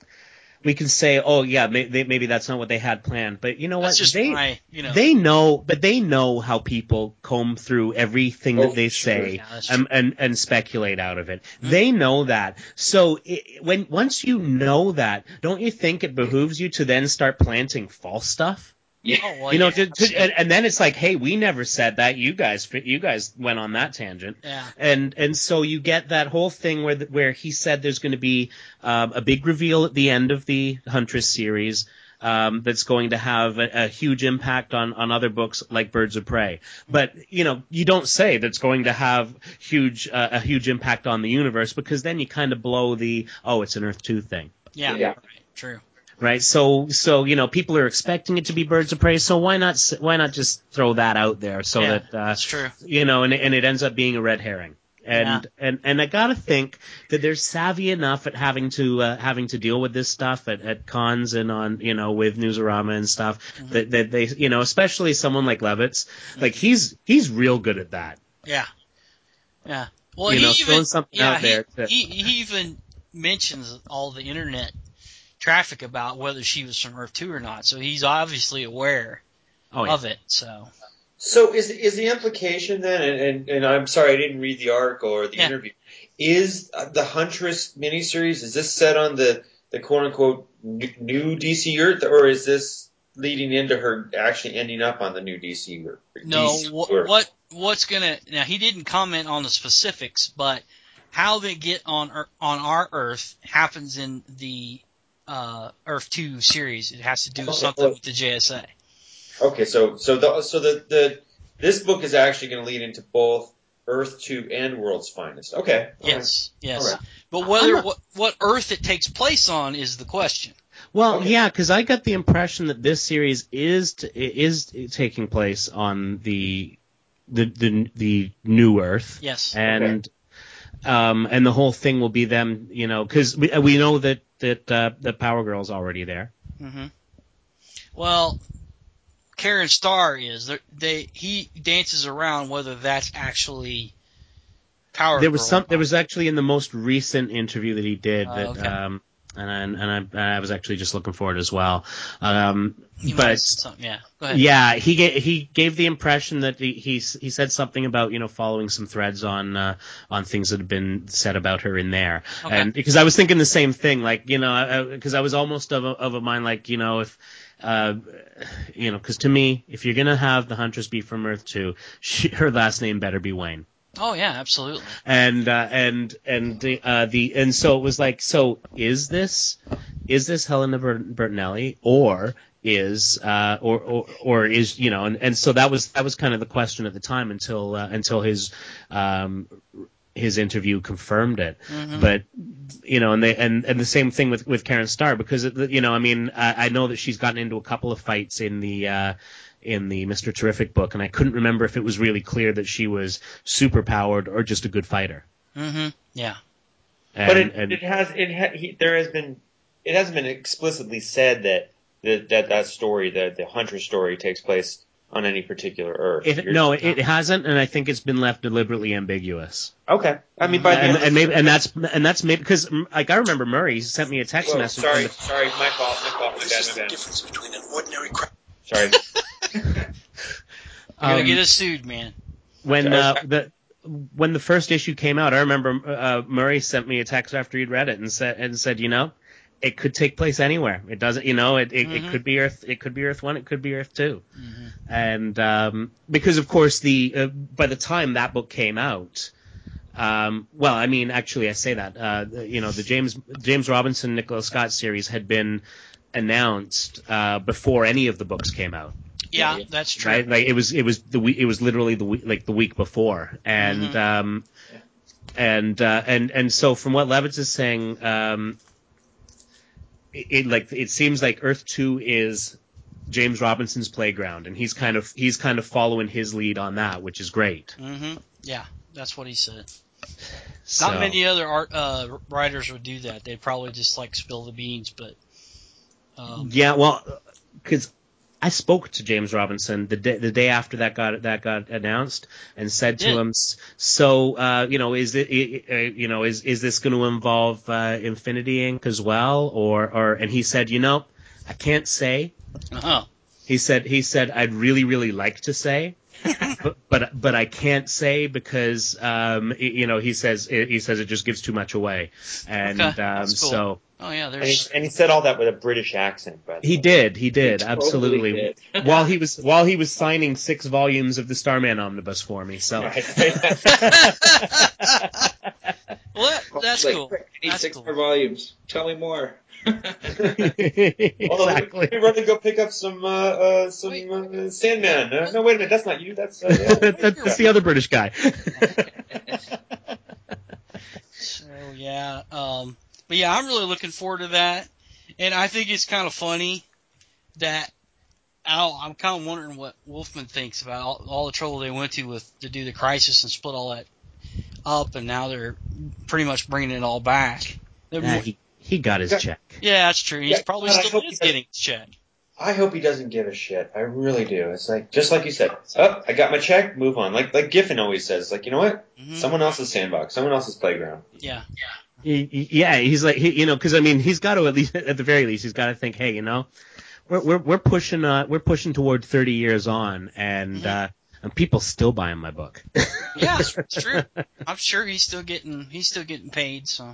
we can say, oh yeah, may, they, maybe that's not what they had planned. But you know That's what? just they my, you know. they know, but they know how people comb through everything Oh, that they sure. say Yeah, that's and, and and speculate out of it. Mhm. They know that. So it, when once you know that, don't you think it behooves you to then start planting false stuff? Yeah. Oh, well, you know, yeah, to, to, absolutely. and, and then it's like, hey, we never said that. You guys, you guys went on that tangent. yeah. And and so you get that whole thing where the, where he said there's going to be um, a big reveal at the end of the Huntress series um, that's going to have a, a huge impact on, on other books like Birds of Prey. But you know, you don't say that's going to have huge uh, a huge impact on the universe because then you kind of blow the oh it's an Earth two thing. Yeah. Yeah. Right. True. Right, so so you know people are expecting it to be Birds of Prey, so why not s- why not just throw that out there so Yeah, that uh, That's true. you know, and and it ends up being a red herring. And and and I gotta think that they're savvy enough at having to uh, having to deal with this stuff at, at cons and on you know with Newsarama and stuff Mhm. that that they you know especially someone like Levitz, like he's he's real good at that. Yeah. Yeah. Well, You he know, even throwing something yeah, out there he, to- he he even mentions all the internet traffic about whether she was from Earth two or not. So he's obviously aware Oh yeah. of it. So So is is the implication then, and, and, and I'm sorry I didn't read the article or the Yeah. interview, is uh, the Huntress miniseries, is this set on the, the quote-unquote n- new D C Earth, or is this leading into her actually ending up on the new D C Earth? no, D C what Earth? what what's gonna now? He didn't comment on the specifics, but how they get on Ear- on our Earth happens in the uh, Earth two series. It has to do with Okay, something well- with the J S A. Okay, so so the so the, the this book is actually going to lead into both Earth two and World's Finest. Okay. all right. Yes, yes. All right. But whether I'm not- what what Earth it takes place on is the question. Well, Okay. yeah, because I got the impression that this series is t- is taking place on the the the, the new Earth, Yes. and um and the whole thing will be them, you know, because we we know that that uh, the Power Girl's already there. hmm Well, Karen Starr is they, they he dances around whether that's actually Power There was Girl some. or There not. was actually in the most recent interview that he did Oh, that. okay. Um, and I, and I, I was actually just looking for it as well. Um, He might have but said something. Yeah. Go ahead. yeah, he gave he gave the impression that he he, he said something about you know following some threads on uh, on things that have been said about her in there, Okay. and because I was thinking the same thing, like you know, because I, I was almost of a, of a mind like you know if. Uh, you know, because to me, if you're gonna have the Huntress be from Earth two, she, her last name better be Wayne. Oh yeah, absolutely. And uh, and and the uh, the and so it was like, so is this is this Helena Bert- Bertinelli or is uh, or, or or is you know and, and so that was that was kind of the question at the time until uh, until his um, his interview confirmed it. Mm-hmm. But you know, and they and, and the same thing with, with Karen Starr, because it, you know, I mean, I, I know that she's gotten into a couple of fights in the uh, in the Mister Terrific book, and I couldn't remember if it was really clear that she was super powered or just a good fighter. Mm-hmm. Yeah. And, but it, and, it has it ha, he, there has been it hasn't been explicitly said that that that, that story, the the Hunter story, takes place on any particular Earth. it, no, it, it hasn't, and I think it's been left deliberately ambiguous. Okay, I mean, by the and, end and maybe and that's and that's maybe because like I remember Murray sent me a text Whoa, message. sorry, the, sorry, my fault, my fault, my This bad, is my the bad. difference between an ordinary crowd. Sorry. You're gonna um, get us sued, man. when uh, the when the first issue came out, I remember uh, Murray sent me a text after he'd read it and said and said, you know, it could take place anywhere. It doesn't, you know, it it, Mm-hmm. it could be Earth, it could be Earth one, it could be Earth two, Mm-hmm. and um, because of course the uh, by the time that book came out, um, well, I mean, actually, I say that uh, you know the James James Robinson Nicholas Scott series had been announced uh, before any of the books came out. Yeah, that's true. Right, like it was, it was the week, it was literally the week, like the week before, and Mm-hmm. um, and uh, and and so from what Levitz is saying, um, it, it like it seems like Earth Two is James Robinson's playground, and he's kind of he's kind of following his lead on that, which is great. Mm-hmm. Yeah, that's what he said. So, Not many other art uh, writers would do that. They'd probably just like spill the beans, but um, yeah, well, because I spoke to James Robinson the day the day after that got that got announced, and said to Yeah. him, "So, uh, you know, is it, uh, you know, is is this going to involve uh, Infinity Incorporated as well, or or?" And he said, "You know, I can't say." uh-huh. He said, "He said I'd really really like to say." but, but but I can't say because um you know he says he says it just gives too much away, and Okay, um that's cool. so Oh yeah, And there's he, and he said all that with a British accent, by the he way. did he did He absolutely totally did. while he was while he was signing six volumes of the Starman Omnibus for me. So Right. well, that, that's Like, cool. I need That's six cool. more volumes. Tell me more. exactly. Although, let me run and go pick up some uh, uh, some Wait. uh, Sandman. Uh, no, wait a minute, that's not you. That's uh, yeah. That- that's the other British guy. So yeah, um, but yeah, I'm really looking forward to that, and I think it's kind of funny that I'll, I'm kind of wondering what Wolfman thinks about all, all the trouble they went to with to do the Crisis and split all that up, and now they're pretty much bringing it all back. They're Nah, more- he he got his check. yeah, that's true. He's Yeah, probably God, I still hope is he getting his check. I hope he doesn't give a shit. I really do. It's like just like you said. Oh, I got my check. Move on. Like like Giffen always says. Like you know what? Mhm. Someone else's sandbox. Someone else's playground. Yeah, He- he- yeah, he's like, he, you know, because I mean, he's got to at least, at the very least, he's got to think, hey, you know, we're we're we're pushing uh we're pushing toward thirty years on, and Mhm. uh, and people still buying my book. yeah, it's, it's true. I'm sure he's still getting he's still getting paid. So,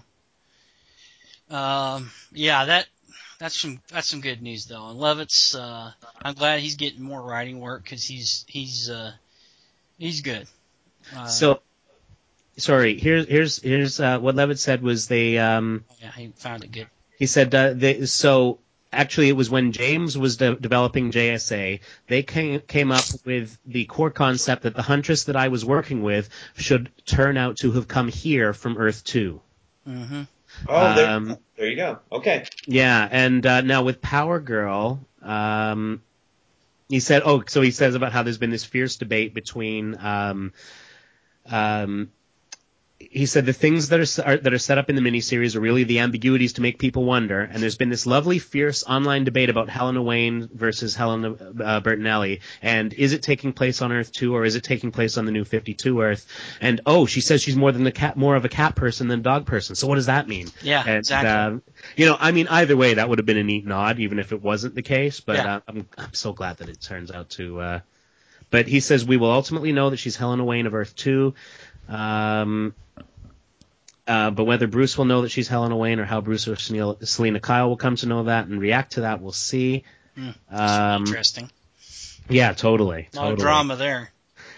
um, yeah, that that's some that's some good news though. And Levitz, uh, I'm glad he's getting more writing work because he's he's uh, he's good. Uh, So, sorry, here's here's here's uh, what Levitt said was they um yeah, he found it good. he said uh, they so. Actually, it was when James was de- developing J S A, they came, came up with the core concept that the Huntress that I was working with should turn out to have come here from Earth two. Mm-hmm. Oh, there, Um, there you go. Okay. Yeah, and uh, now with Power Girl, um, he said, oh, so he says about how there's been this fierce debate between, um, um, he said the things that are, are that are set up in the miniseries are really the ambiguities to make people wonder, and there's been this lovely, fierce online debate about Helena Wayne versus Helena uh, Bertinelli, and is it taking place on Earth two or is it taking place on the New fifty-two Earth? And oh, she says she's more than a cat, more of a cat person than a dog person. So what does that mean? Yeah, and, exactly. Uh, you know, I mean, either way, that would have been a neat nod, even if it wasn't the case. But Yeah. uh, I'm I'm so glad that it turns out to. Uh, but he says we will ultimately know that she's Helena Wayne of Earth two. Um, Uh, but whether Bruce will know that she's Helena Wayne or how Bruce or Selena, Selena Kyle will come to know that and react to that, we'll see. Mm, Um, interesting. yeah, totally. A lot totally. of drama there.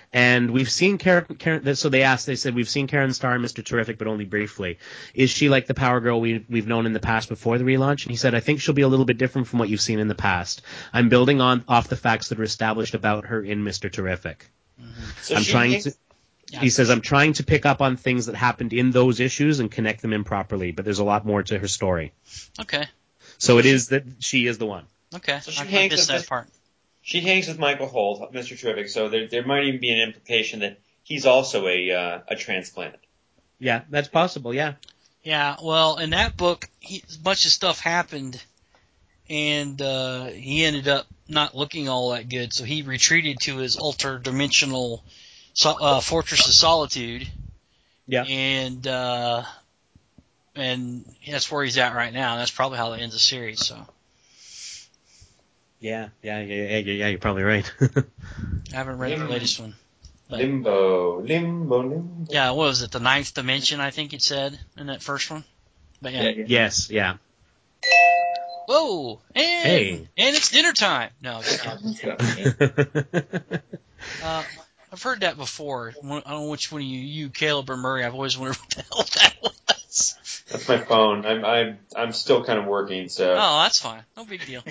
And we've seen Karen, Karen, so they asked, they said, we've seen Karen star in Mister Terrific, but only briefly. Is she like the Power Girl we, we've known in the past before the relaunch? And he said, I think she'll be a little bit different from what you've seen in the past. I'm building on off the facts that are established about her in Mister Terrific. Mm-hmm. So I'm she trying thinks- to, he says, I'm trying to pick up on things that happened in those issues and connect them in properly, but there's a lot more to her story. Okay. So it is that she is the one. Okay. So she I, I hangs missed with that part. She hangs with Michael Holt, Mister Terrific, so there, there might even be an implication that he's also a uh, a transplant. Yeah, that's possible, yeah. Yeah, well, in that book, he, a bunch of stuff happened, and uh, he ended up not looking all that good, so he retreated to his ultra-dimensional so, uh, Fortress of Solitude. Yeah. And, uh, and that's where he's at right now, and that's probably how it ends the series, so. Yeah, yeah, yeah, yeah, yeah, you're probably right. I haven't read the latest one. But, Limbo, limbo, limbo. yeah, what was it, the ninth dimension, I think it said, in that first one? But yeah. Yeah, yeah. Yes, yeah. Whoa! And, Hey. and it's dinner time! No, just kidding. Uh, I've heard that before. I don't know which one of you, you, Caleb or Murray. I've always wondered what the hell that was. That's my phone. I'm I'm I'm still kind of working, so Oh, that's fine. No big deal.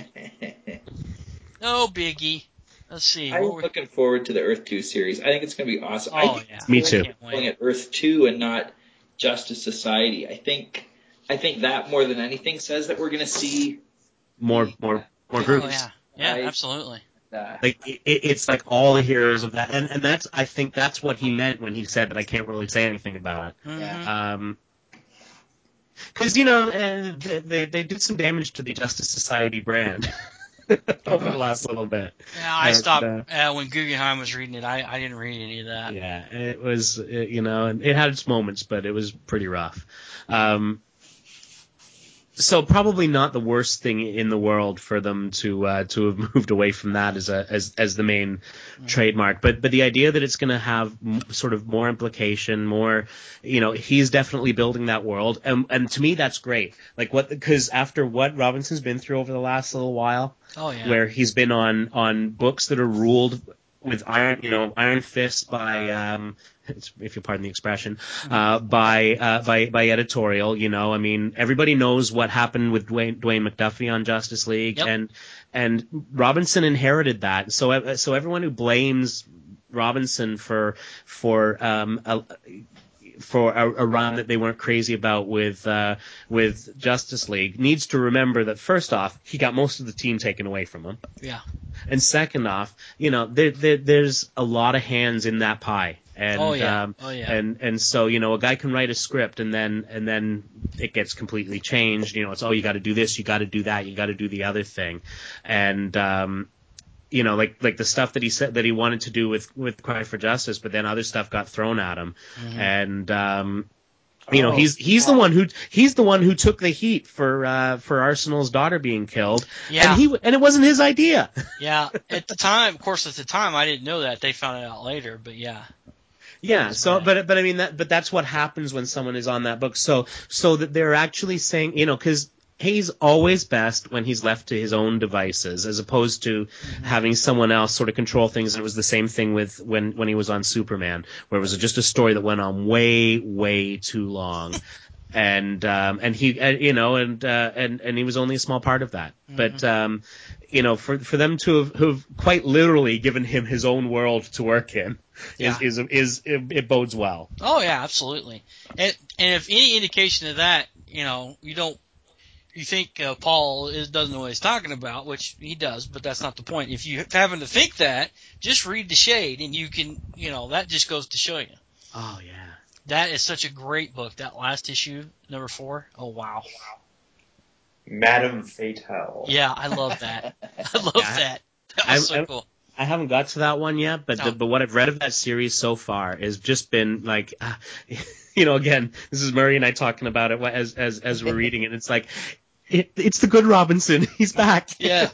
No biggie. Let's see. I'm What were, looking forward to the Earth two series. I think it's going to be awesome. I oh, think yeah. Me it's too. cool Can't calling wait. it Earth two and not Justice Society. I think I think that more than anything says that we're going to see more, more, more Oh, groups. yeah. Yeah, I- absolutely. that. Like it, it's like all the heroes of that, and and that's I think that's what he meant when he said that I can't really say anything about it. Mhm. Um, because you know uh, they, they they did some damage to the Justice Society brand over the last little bit. Yeah, I And, stopped uh, uh, when Guggenheim was reading it. I, I didn't read any of that. Yeah, it was uh, you know, and it had its moments, but it was pretty rough. Um, so probably not the worst thing in the world for them to uh, to have moved away from that as a as as the main Mm-hmm. trademark. But but the idea that it's going to have m- sort of more implication, more, you know, he's definitely building that world, and and to me that's great. Like what because after what Robinson's been through over the last little while, Oh, yeah. where he's been on on books that are ruled with iron, you know, Iron Fist by, um, if you pardon the expression, uh, by uh, by by editorial. You know, I mean, everybody knows what happened with Dwayne, Dwayne McDuffie on Justice League, Yep. and and Robinson inherited that. So so everyone who blames Robinson for for um, a, for a, a run that they weren't crazy about with uh, with Justice League needs to remember that first off, he got most of the team taken away from him. Yeah. And second off, you know, there, there there's a lot of hands in that pie. And, Oh, yeah. um, Oh, yeah. and, and so, you know, a guy can write a script and then, and then it gets completely changed. You know, it's, oh, you got to do this, you got to do that, you got to do the other thing. And, um, you know, like, like the stuff that he said that he wanted to do with, with Cry for Justice, but then other stuff got thrown at him. Mhm. And, um, you know, Oh, he's he's the one who he's the one who took the heat for uh, for Arsenal's daughter being killed, Yeah. and he and it wasn't his idea. Yeah. At the time, of course, at the time, I didn't know that. They found it out later, but yeah. Yeah, That's so right. but but I mean that but that's what happens when someone is on that book. So so that they're actually saying, you know, because he's always best when he's left to his own devices, as opposed to Mm-hmm. having someone else sort of control things. And it was the same thing with when when he was on Superman, where it was just a story that went on way way too long. And um, and he uh, you know and uh, and and he was only a small part of that. Mm-hmm. But um, you know, for for them to have who've quite literally given him his own world to work in Yeah. is is is it, it bodes well. Oh, yeah, absolutely. And, and if any indication of that, you know, you don't, you think uh, Paul is, doesn't know what he's talking about, which he does, but that's not the point. If you happen to think that, just read The Shade, and you can, you know, that just goes to show you. Oh yeah. That is such a great book. That last issue, number four. Oh, wow. Madame Fatale. Yeah, I love that. I love Yeah, that. That was I- so cool. I haven't got to that one yet, but No. the, but what I've read of that series so far has just been like, uh, you know, again, this is Murray and I talking about it as as as we're reading it. It's like, it, it's the good Robinson. He's back. Yeah.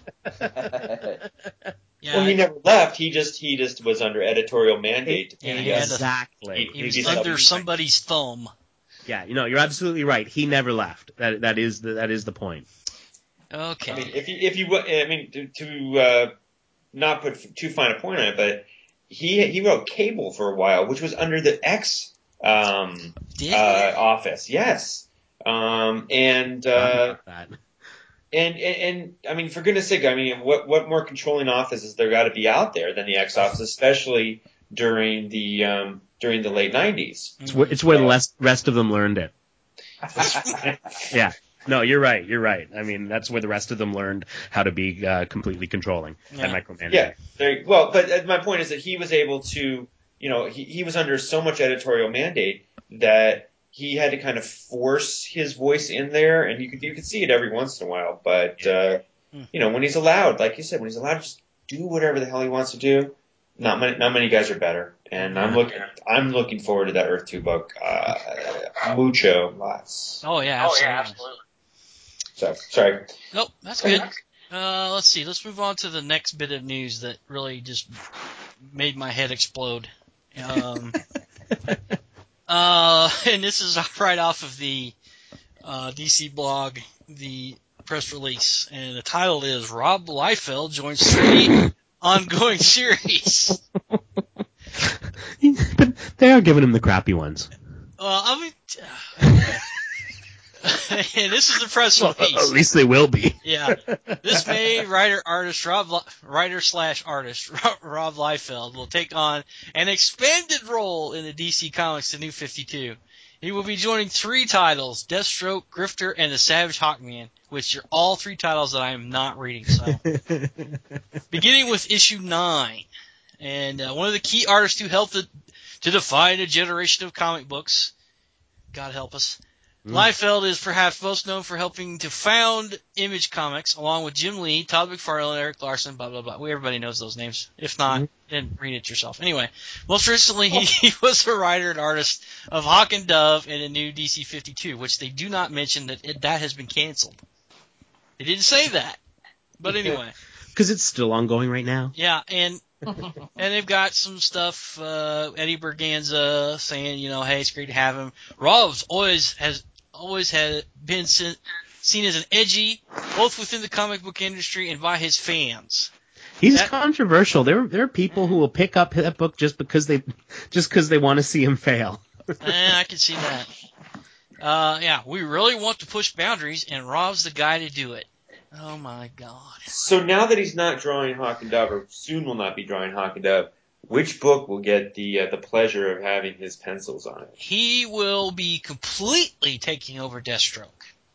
Yeah. Well, he never left. He just he just was under editorial mandate. to Yeah, be, he uh, had to- Exactly. he was He's under up- somebody's thumb. Yeah, you know, you're absolutely right. He never left. That that is the, that is the point. Okay. I mean, if you if you I mean to, to uh, not put too fine a point on it, but he he wrote Cable for a while, which was under the X um, uh, office. Yes, um, and, uh, and and and I mean, for goodness sake, I mean, what what more controlling office is there got to be out there than the X office, especially during the um, during the late nineties? It's where, it's where the rest, rest of them learned it. Yeah. No, you're right. You're right. I mean, that's where the rest of them learned how to be uh, completely controlling Yeah. and micromanaging. Yeah. There, well, but my point is that he was able to, you know, he, he was under so much editorial mandate that he had to kind of force his voice in there, and you could you could see it every once in a while. But uh, you know, when he's allowed, like you said, when he's allowed to just do whatever the hell he wants to do, not many not many guys are better. And I'm looking I'm looking forward to that Earth two book. Uh, mucho lots. Oh yeah, absolutely. Oh, yeah, absolutely. So, sorry. Nope, that's good. Uh, let's see. Let's move on to the next bit of news that really just made my head explode. Um, uh, and this is right off of the uh, D C blog, the press release, and the title is Rob Liefeld joins three ongoing series. But they are giving him the crappy ones. Well, I mean. Uh, and this is the press release. Well, at least they will be. Yeah. This May, writer artist Rob writer slash artist Rob Liefeld will take on an expanded role in the D C Comics The New fifty-two. He will be joining three titles: Deathstroke, Grifter, and the Savage Hawkman, which are all three titles that I am not reading. So, beginning with issue nine, and uh, one of the key artists who helped the, to define a generation of comic books. God help us. Mm. Liefeld is perhaps most known for helping to found Image Comics, along with Jim Lee, Todd McFarlane, Eric Larson, blah, blah, blah. We, everybody knows those names. If not, mm. then read it yourself. Anyway, most recently, he, he was a writer and artist of Hawk and Dove and a new D C fifty-two, which they do not mention that it, that has been canceled. They didn't say that. But anyway. Because it's still ongoing right now. Yeah, and... and they've got some stuff, uh, Eddie Berganza saying, you know, hey, it's great to have him. Rob's always has always had been seen, seen as an edgy, both within the comic book industry and by his fans. He's that, controversial. There, there are people who will pick up that book just because they, just because they want to see him fail. eh, I can see that. Uh, yeah, we really want to push boundaries, and Rob's the guy to do it. Oh my God! So now that he's not drawing Hawk and Dove, or soon will not be drawing Hawk and Dove, which book will get the uh, the pleasure of having his pencils on it? He will be completely taking over Deathstroke.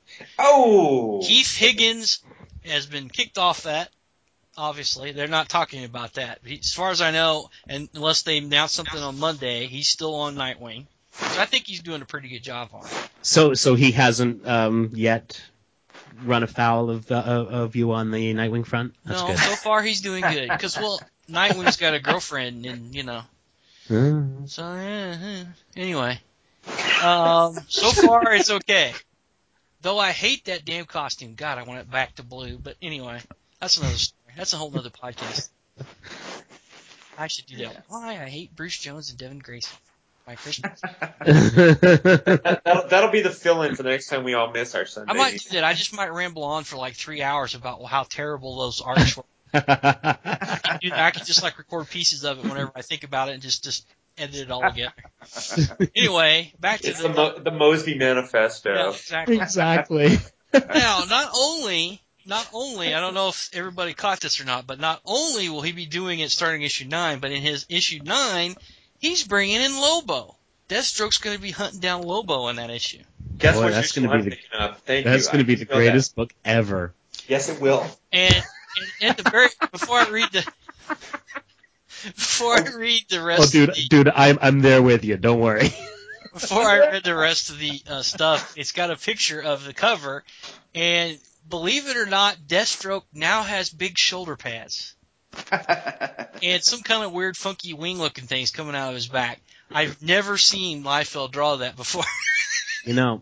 Oh! Keith Higgins has been kicked off that. Obviously, they're not talking about that. He, as far as I know, and unless they announce something on Monday, he's still on Nightwing. So I think he's doing a pretty good job on it. So, so he hasn't um, yet run afoul of, uh, of you on the Nightwing front? That's no, good. So far he's doing good. Because, well, Nightwing's got a girlfriend, and, you know. Mm. So, yeah, yeah. Anyway. Um, so far it's okay. Though I hate that damn costume. God, I want it back to blue. But anyway, that's another story. That's a whole other podcast. I should do that. Why I hate Bruce Jones and Devin Grayson. My Christmas. that, that'll, that'll be the fill-in for the next time we all miss our Sunday. I might do that. I just might ramble on for like three hours about how terrible those arts were. I can do that. I can just like record pieces of it whenever I think about it and just, just edit it all together. Anyway, back to it's the the, Mo- the Mosby Manifesto. Yeah, exactly. Exactly. Now, not only, not only, I don't know if everybody caught this or not, but not only will he be doing it starting issue nine, but in his issue nine, he's bringing in Lobo. Deathstroke's going to be hunting down Lobo in that issue. Guess Boy, what that's going to be the Thank that's you. going to be the greatest that. book ever. Yes, it will. And, and at the very before I read the before I read the rest. Oh, dude, of the, dude, I'm I'm there with you. Don't worry. Before I read the rest of the uh, stuff, it's got a picture of the cover, and believe it or not, Deathstroke now has big shoulder pads. And some kind of weird, funky wing-looking things coming out of his back. I've never seen Liefeld draw that before. You know,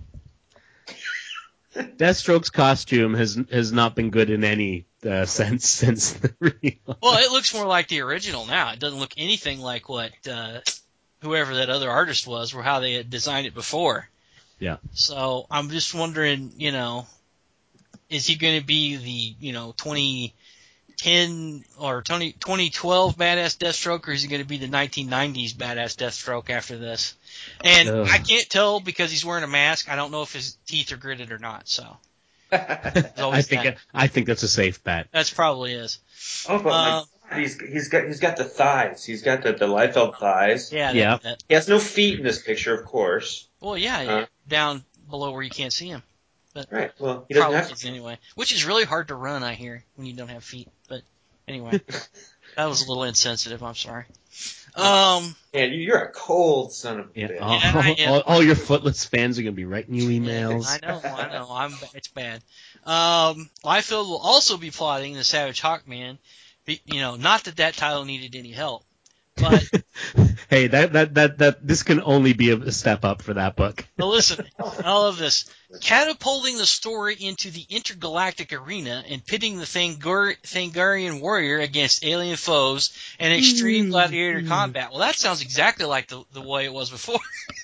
Deathstroke's costume has has not been good in any uh, sense since the real. Well, it looks more like the original now. It doesn't look anything like what uh, whoever that other artist was, or how they had designed it before. Yeah. So I'm just wondering, you know, is he going to be the, you know, twenty ten or twenty, twenty twelve badass Deathstroke, or is he going to be the nineteen nineties badass Deathstroke after this? And Ugh. I can't tell because he's wearing a mask. I don't know if his teeth are gritted or not. So I always think that. I think that's a safe bet. that's probably is. Oh, but my Um, God, he's he's got he's got the thighs. He's got the the Liefeld thighs. Yeah. That, Yeah. that- He has no feet in this picture, of course. well, yeah, Uh. down below where you can't see him. Right. Well, he doesn't Probably have. is anyway. Which is really hard to run, I hear, when you don't have feet. But anyway, that was a little insensitive. I'm sorry. Um. Man, you- you're a cold son of a Yeah, bitch. all, Yeah, I am. all, all your footless fans are gonna be writing you emails. I know, I know. I'm. It's bad. Um, Liefeld will also be plotting the Savage Hawkman. Be, you know, not that that title needed any help, but Hey, that, that that that this can only be a step up for that book. but listen, I love this. Catapulting the story into the intergalactic arena and pitting the Thangur- Thangarian warrior against alien foes and extreme gladiator combat. Well, that sounds exactly like the the way it was before.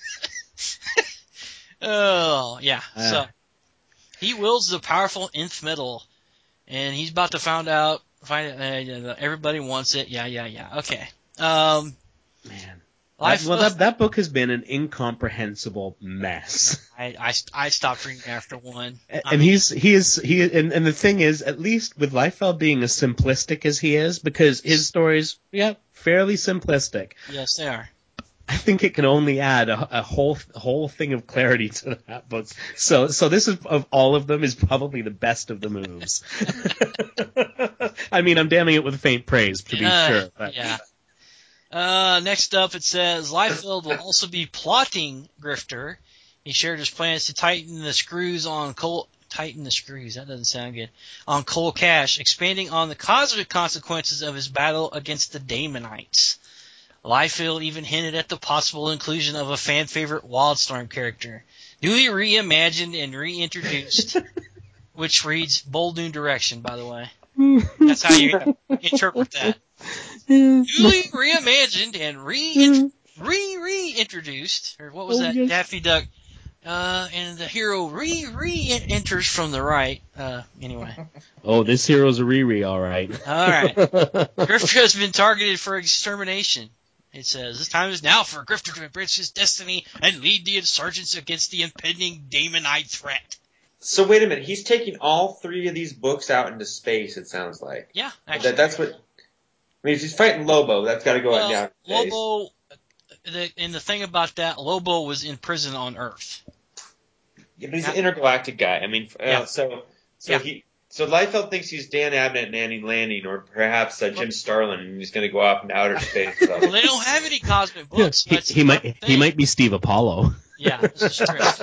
Oh, yeah. Uh. So he wields the powerful nth metal, and he's about to find out. Find uh, everybody wants it. Yeah, yeah, yeah. Okay. Um, Man. Life, That, well, that that book has been an incomprehensible mess. I, I, I stopped reading after one. And I mean, he's he is he and, and the thing is, at least with Liefeld being as simplistic as he is, because his stories, yeah, fairly simplistic. yes, they are. I think it can only add a, a whole a whole thing of clarity to that book. So so this is of all of them is probably the best of the moves. I mean, I'm damning it with faint praise to be Uh, sure. But. Yeah. Uh, next up, it says Liefeld will also be plotting Grifter. He shared his plans to tighten the screws on Cole. Tighten the screws. That doesn't sound good. On Cole Cash, expanding on the cosmic consequences of his battle against the Damonites. Liefeld even hinted at the possible inclusion of a fan favorite Wildstorm character, newly reimagined and reintroduced, which reads Bold New Direction, by the way. That's how you interpret that. Newly reimagined and re re reintroduced, or what was Oh, that? yes. Daffy Duck. Uh, and the hero re re enters from the right. Uh, anyway. Oh, this hero's a Riri, all right. All right. Grifter has been targeted for extermination. It says, this time is now for Grifter to embrace his destiny and lead the insurgents against the impending Daemonite threat. So wait a minute. He's taking all three of these books out into space. It sounds like Yeah, actually. that, that's what. I mean, if he's fighting Lobo, that's got to go out well, down in space. Lobo, the, and the thing about that, Lobo was in prison on Earth. Yeah, but he's Yeah. an intergalactic guy. I mean, uh, Yeah. so so Yeah. he so Liefeld thinks he's Dan Abnett and Annie Lanning, or perhaps uh, Jim Starlin, and he's going to go off into outer space. So. Well, they don't have any cosmic books. he, That's he the might thing. he might be Steve Apollo. Yeah, this is true.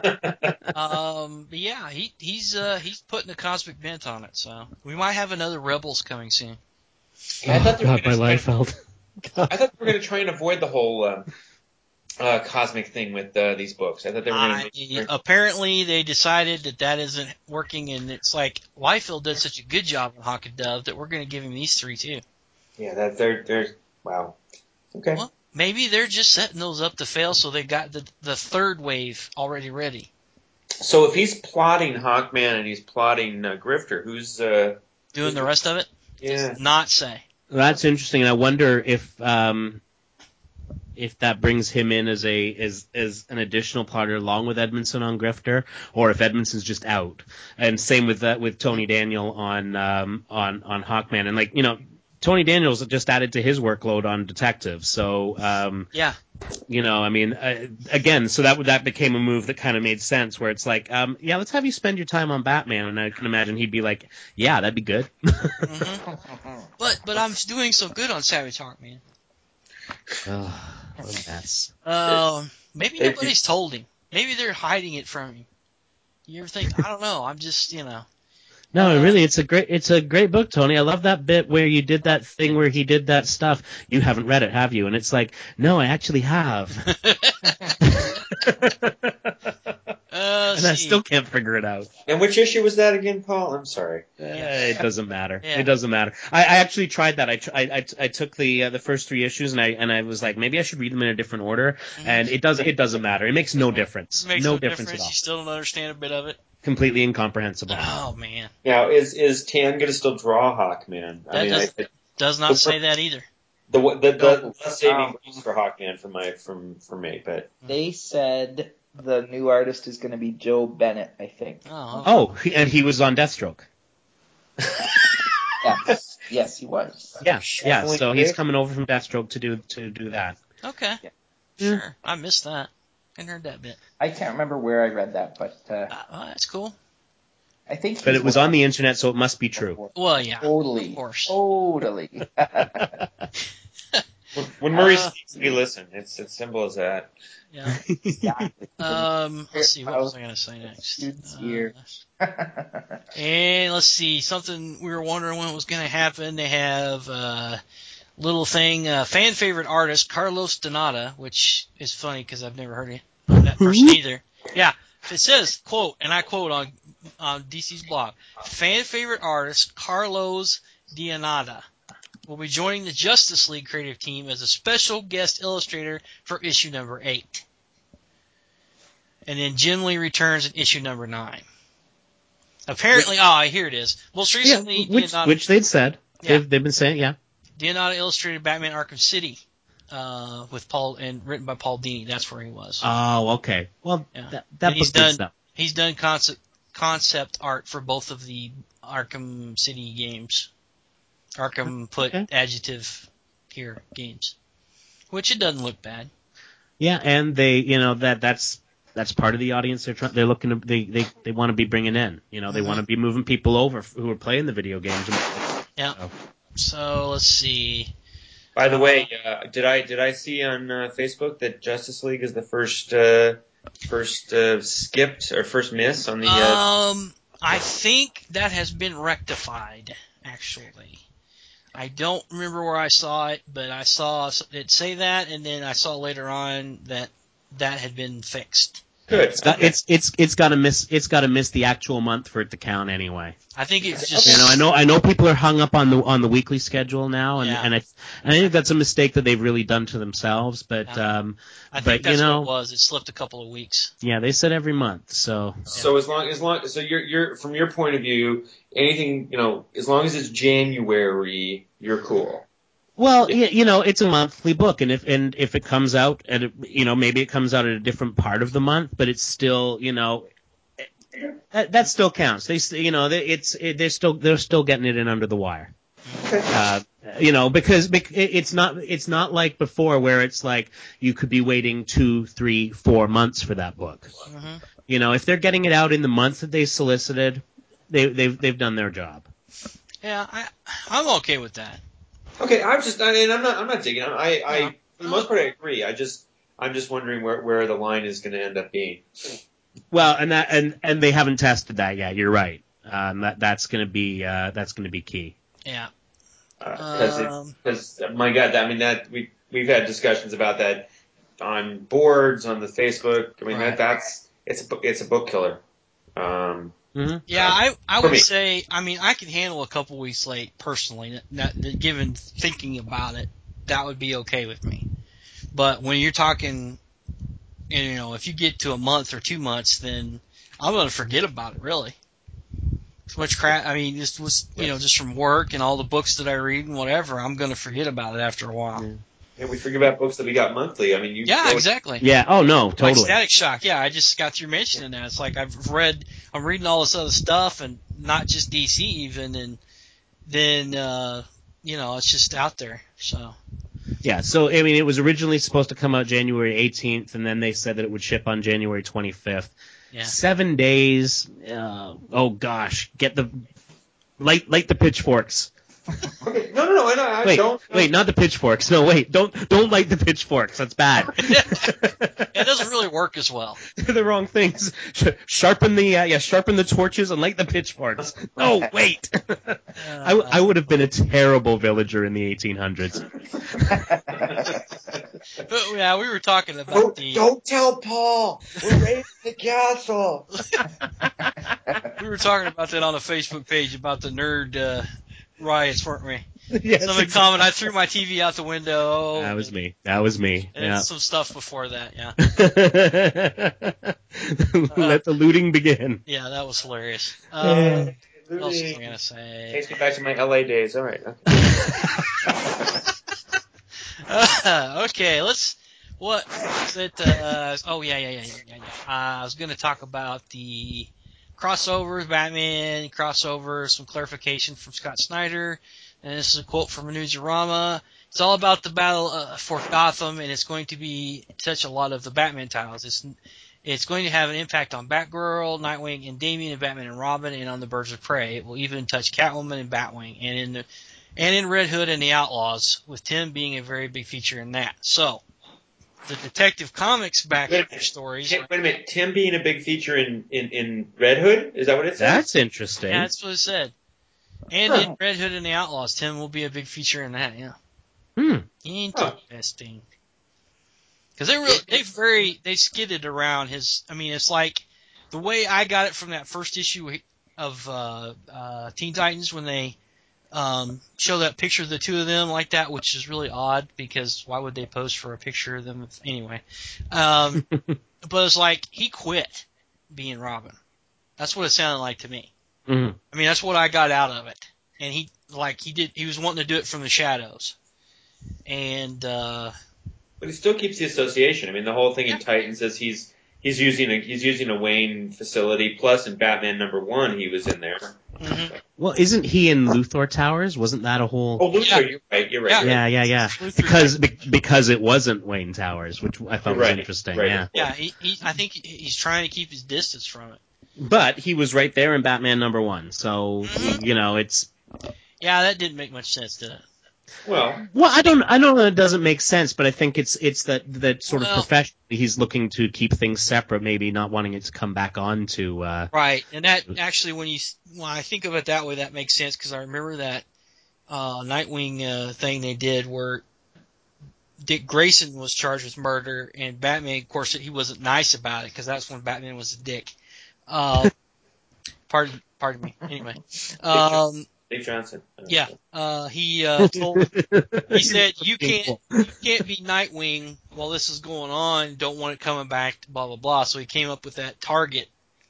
um, but yeah, he he's uh, he's putting a cosmic bent on it. So we might have another Rebels coming soon. Yeah, I thought they were God, by gonna- Liefeld. I thought they were going to try and avoid the whole uh, uh, cosmic thing with uh, these books. I thought they were going I, to. apparently, they decided that that isn't working, and it's like Liefeld did such a good job on Hawk and Dove that we're going to give him these three too. Yeah, that they're they're wow. Okay. Well, maybe they're just setting those up to fail, so they got the the third wave already ready. So if he's plotting Hawkman and he's plotting uh, Grifter, who's uh, Doing the rest of it, yeah? does not say. That's interesting, and I wonder if um, if that brings him in as a as as an additional plotter along with Edmondson on Grifter, or if Edmondson's just out. And same with that with Tony Daniel on um, on on Hawkman, and like you know. Tony Daniels just added to his workload on Detective, so um, Yeah. you know, I mean, uh, again, so that that became a move that kind of made sense, where it's like, um, yeah, let's have you spend your time on Batman, and I can imagine he'd be like, yeah, that'd be good. hmm But but I'm doing so good on Savage Hawkman. Oh, what a mess. Um, maybe If you- nobody's told him. Maybe they're hiding it from him. You ever think? I don't know. I'm just, you know. No, Uh, really, it's a great, it's a great book, Tony. I love that bit where you did that thing where he did that stuff. You haven't read it, have you? And it's like, no, I actually have, Uh, and I see. still can't figure it out. And which issue was that again, Paul? I'm sorry. Eh, it doesn't matter. Yeah. It doesn't matter. I, I actually tried that. I, tr- I, I, I took the uh, the first three issues and I and I was like, maybe I should read them in a different order. And it does it doesn't matter. It makes no difference. Makes no no difference, at all. You still don't understand a bit of it. completely incomprehensible. Oh man, Now, is is Tan going to still draw Hawkman? I that mean, does, I, does not say that either. the the the, No. the saving Um, grace for Hawkman for my from for me, but They said the new artist is going to be Joe Bennett, I think. Oh, okay. Oh, he- and he was on Deathstroke. Yes, yes, he was. Yeah, yeah. Shuffling So he's dick. coming over from Deathstroke to do to do that. Okay. Yeah. Sure. I missed that. I heard that bit. I can't remember where I read that, but uh, Uh, oh, that's cool. I think. But he's it was one- on the internet, so it must be true. Well, yeah. Totally. Of course. Totally. when, when Murray Uh, speaks, we listen. It's as simple as that. Yeah. Exactly. Um, let's see. What was I going to say next? Students Uh, here. And let's see, something we were wondering when it was going to happen. They have a little thing, uh, fan favorite artist Carlos Donata, which is funny because I've never heard of that person either. Yeah, it says, quote, and I quote on on D C's blog, fan favorite artist Carlos Donata will be joining the Justice League creative team as a special guest illustrator for issue number eight. And then Jim Lee returns in issue number nine. Apparently, oh, here it is. Most Yeah, recently, which Dionata, which they'd said. Yeah. They've, they've been saying, yeah. Dionata illustrated Batman Arkham City uh, with Paul and written by Paul Dini. That's where he was. Oh, okay. Well, Yeah. that that And he's book did done- stuff. He's done concept concept art for both of the Arkham City games. Arkham put Okay. adjective here games, which it doesn't look bad. Yeah, and they, you know, that that's that's part of the audience they're trying. They're looking to they they, they want to be bringing in. You know, they Mhm. want to be moving people over who are playing the video games. Yeah. Oh. So let's see. By the way, uh, did I did I see on uh, Facebook that Justice League is the first uh, first uh, skipped or first miss on the? Uh, Um, I think that has been rectified. Actually, I don't remember where I saw it, but I saw it say that, and then I saw later on that that had been fixed. good. It's got it's it's it's got to miss it's got to miss the actual month for it to count anyway. I think it's just You know, I know I know people are hung up on the on the weekly schedule now, and Yeah. and I and I think that's a mistake that they've really done to themselves. But Yeah. um, I think but, you that's know- what it was. It slipped a couple of weeks. yeah, they said every month. So So as long as long so you're you're from your point of view, anything you know, as long as it's January, you're cool. well, y you know, it's a monthly book, and if and if it comes out at a, you know maybe it comes out at a different part of the month, but it's still you know. That, that still counts. They, s- you know, they, it's it, they're still they're still getting it in under the wire. Uh, you know, because bec- it- it's not it's not like before where it's like you could be waiting two, three, four months for that book. hmm You know, if they're getting it out in the month that they solicited, they they've they've done their job. Yeah, I I'm okay with that. Okay, I'm just I mean I'm not I'm not digging. I I Yeah. for the most part I agree. I just I'm just wondering where where the line is going to end up being. Well, and that and and they haven't tested that yet. You're right. Um, that that's going to be uh, that's going to be key. Yeah. Because Um, because my God, I mean that we we've had discussions about that on boards on the Facebook. I mean Right. that that's it's a book- it's a book killer. Um, Mm-hmm. Yeah, I I For would me. say I mean I could handle a couple weeks late personally. Not, not- given thinking about it, that would be okay with me. But when you're talking, you know, if you get to a month or two months, then I'm gonna forget about it. Really, so much crap. I mean, this was you know just from work and all the books that I read and whatever. I'm gonna forget about it after a while. Yeah. and we forget about books that we got monthly. I mean, you Yeah, go- exactly. Yeah. Oh no, Like totally. Static Shock, yeah, I just got through mentioning that. It's like I've read, I'm reading all this other stuff, and not just D C even, and then uh, you know it's just out there. So Yeah, so I mean, it was originally supposed to come out January eighteenth, and then they said that it would ship on January twenty-fifth. yeah, Seven days. Uh, oh gosh, get the light light the pitchforks. Okay, no, no, no, I, know, I Wait, don't. wait, not the pitchforks. No, wait, don't don't light the pitchforks. That's bad. it doesn't really work as well. They're the wrong things. Sh- sharpen the uh, yeah, sharpen the torches and light the pitchforks. No, wait. I, w- I would have been a terrible villager in the eighteen hundreds. But yeah, we were talking about Don't, the don't tell Paul. We're raiding the castle. we were talking about that on the Facebook page about the nerd uh, riots, weren't we? Yes, Somebody exactly. comment, I threw my T V out the window. That was me. That was me. And Yeah. some stuff before that, yeah. Let the looting begin. Yeah, that was hilarious. Uh, what else was I Looting. going to say? Takes me back to my L A days. All right. Okay. Uh, okay, let's. What is it? Uh, oh yeah, yeah, yeah, yeah, yeah. yeah. Uh, I was going to talk about the crossovers, Batman crossover, some clarification from Scott Snyder, and this is a quote from Newsarama. It's all about the battle uh, for Gotham, and it's going to be touch a lot of the Batman titles. It's it's going to have an impact on Batgirl, Nightwing, and Damian, and Batman and Robin, and on the Birds of Prey. It will even touch Catwoman and Batwing, and in the and in Red Hood and the Outlaws, with Tim being a very big feature in that. So, the Detective Comics backstory stories. Wait a minute. Tim being a big feature in, in, in Red Hood? Is that what it says? That's interesting. Yeah, that's what it said. And Huh. in Red Hood and the Outlaws, Tim will be a big feature in that. Yeah, Hmm. interesting. Because they really, they very, they skidded around his. I mean, it's like the way I got it from that first issue of uh, uh, Teen Titans when they um, show that picture of the two of them like that, which is really odd because why would they post for a picture of them anyway? Um, but it's like he quit being Robin. That's what it sounded like to me. Mhm. I mean, that's what I got out of it. And he, like, he did, he was wanting to do it from the shadows. And, uh, But he still keeps the association. I mean, the whole thing Yeah. in Titans says he's he's using a he's using a Wayne facility. Plus, in Batman number one, he was in there. mhm. Well, isn't he in Luthor Towers? Wasn't that a whole? Oh, Luthor, Yeah. you're right. You're right. Yeah. You're Yeah, right. yeah, yeah. Luthor- Because be- because it wasn't Wayne Towers, which I thought You're was right. interesting. Right. Yeah. yeah, he, he, I think he's trying to keep his distance from it. But he was right there in Batman number one, so Mhm. you know it's. Yeah, that didn't make much sense, did it? Well, Well, I don't. I don't know. It doesn't make sense, but I think it's it's that that sort of Well- professionally he's looking to keep things separate, maybe not wanting it to come back on to. Uh, Right, and that actually, when you when I think of it that way, that makes sense because I remember that uh, Nightwing uh, thing they did where Dick Grayson was charged with murder, and Batman, of course, he wasn't nice about it because that's when Batman was a dick. Uh, pardon, pardon me. Anyway, um, Dick Johnson. yeah, uh, he uh, told he said you can't you can't be Nightwing while this is going on. Don't want it coming back. Blah blah blah. So he came up with that target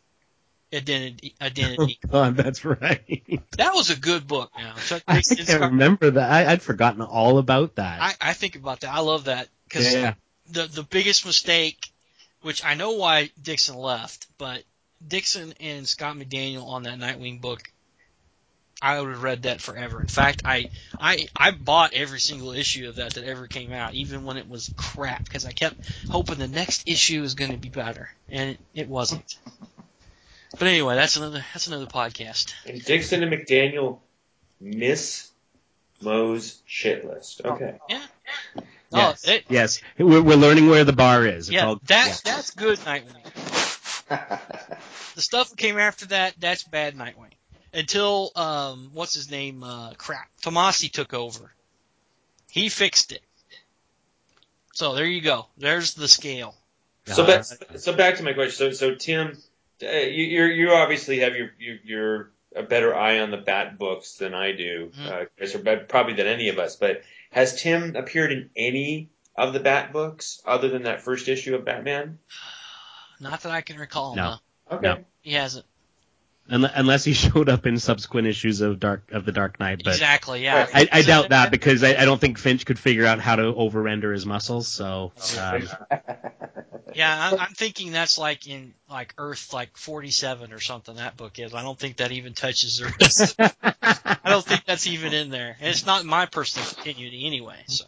identity. Identity. God, that's right. That was a good book. Now, Chuck I Dixon's can't remember that. I, I'd forgotten all about that. I, I think about that. I love that because yeah. the the biggest mistake, which I know why Dixon left, but Dixon and Scott McDaniel on that Nightwing book, I would have read that forever. In fact, I I I bought every single issue of that that ever came out, even when it was crap, because I kept hoping the next issue was going to be better, and it, it wasn't. But anyway, that's another that's another podcast. And Dixon and McDaniel miss Moe's shit list. Okay. Yeah. Yes. Oh, it, yes. We're, we're learning where the bar is. It's yeah, all, that yeah. that's good Nightwing. The stuff that came after that, that's bad Nightwing. Until, um, what's his name? Uh, crap. Tomasi took over. He fixed it. So there you go. There's the scale. So, Uh, back, so back to my question. So, so Tim, uh, you you're, you obviously have your, your your a better eye on the Bat books than I do, Mhm. uh, or bet- probably than any of us. But has Tim appeared in any of the Bat books other than that first issue of Batman? Not that I can recall. No. No. Okay. No. He hasn't. Unle- Unless he showed up in subsequent issues of Dark of the Dark Knight, but Exactly, yeah. I, I doubt that because I, I don't think Finch could figure out how to over render his muscles. So um, Yeah, I'm, I'm thinking that's like in like Earth like forty-seven or something. That book is. I don't think that even touches Earth. I don't think that's even in there, and it's not my personal continuity anyway. So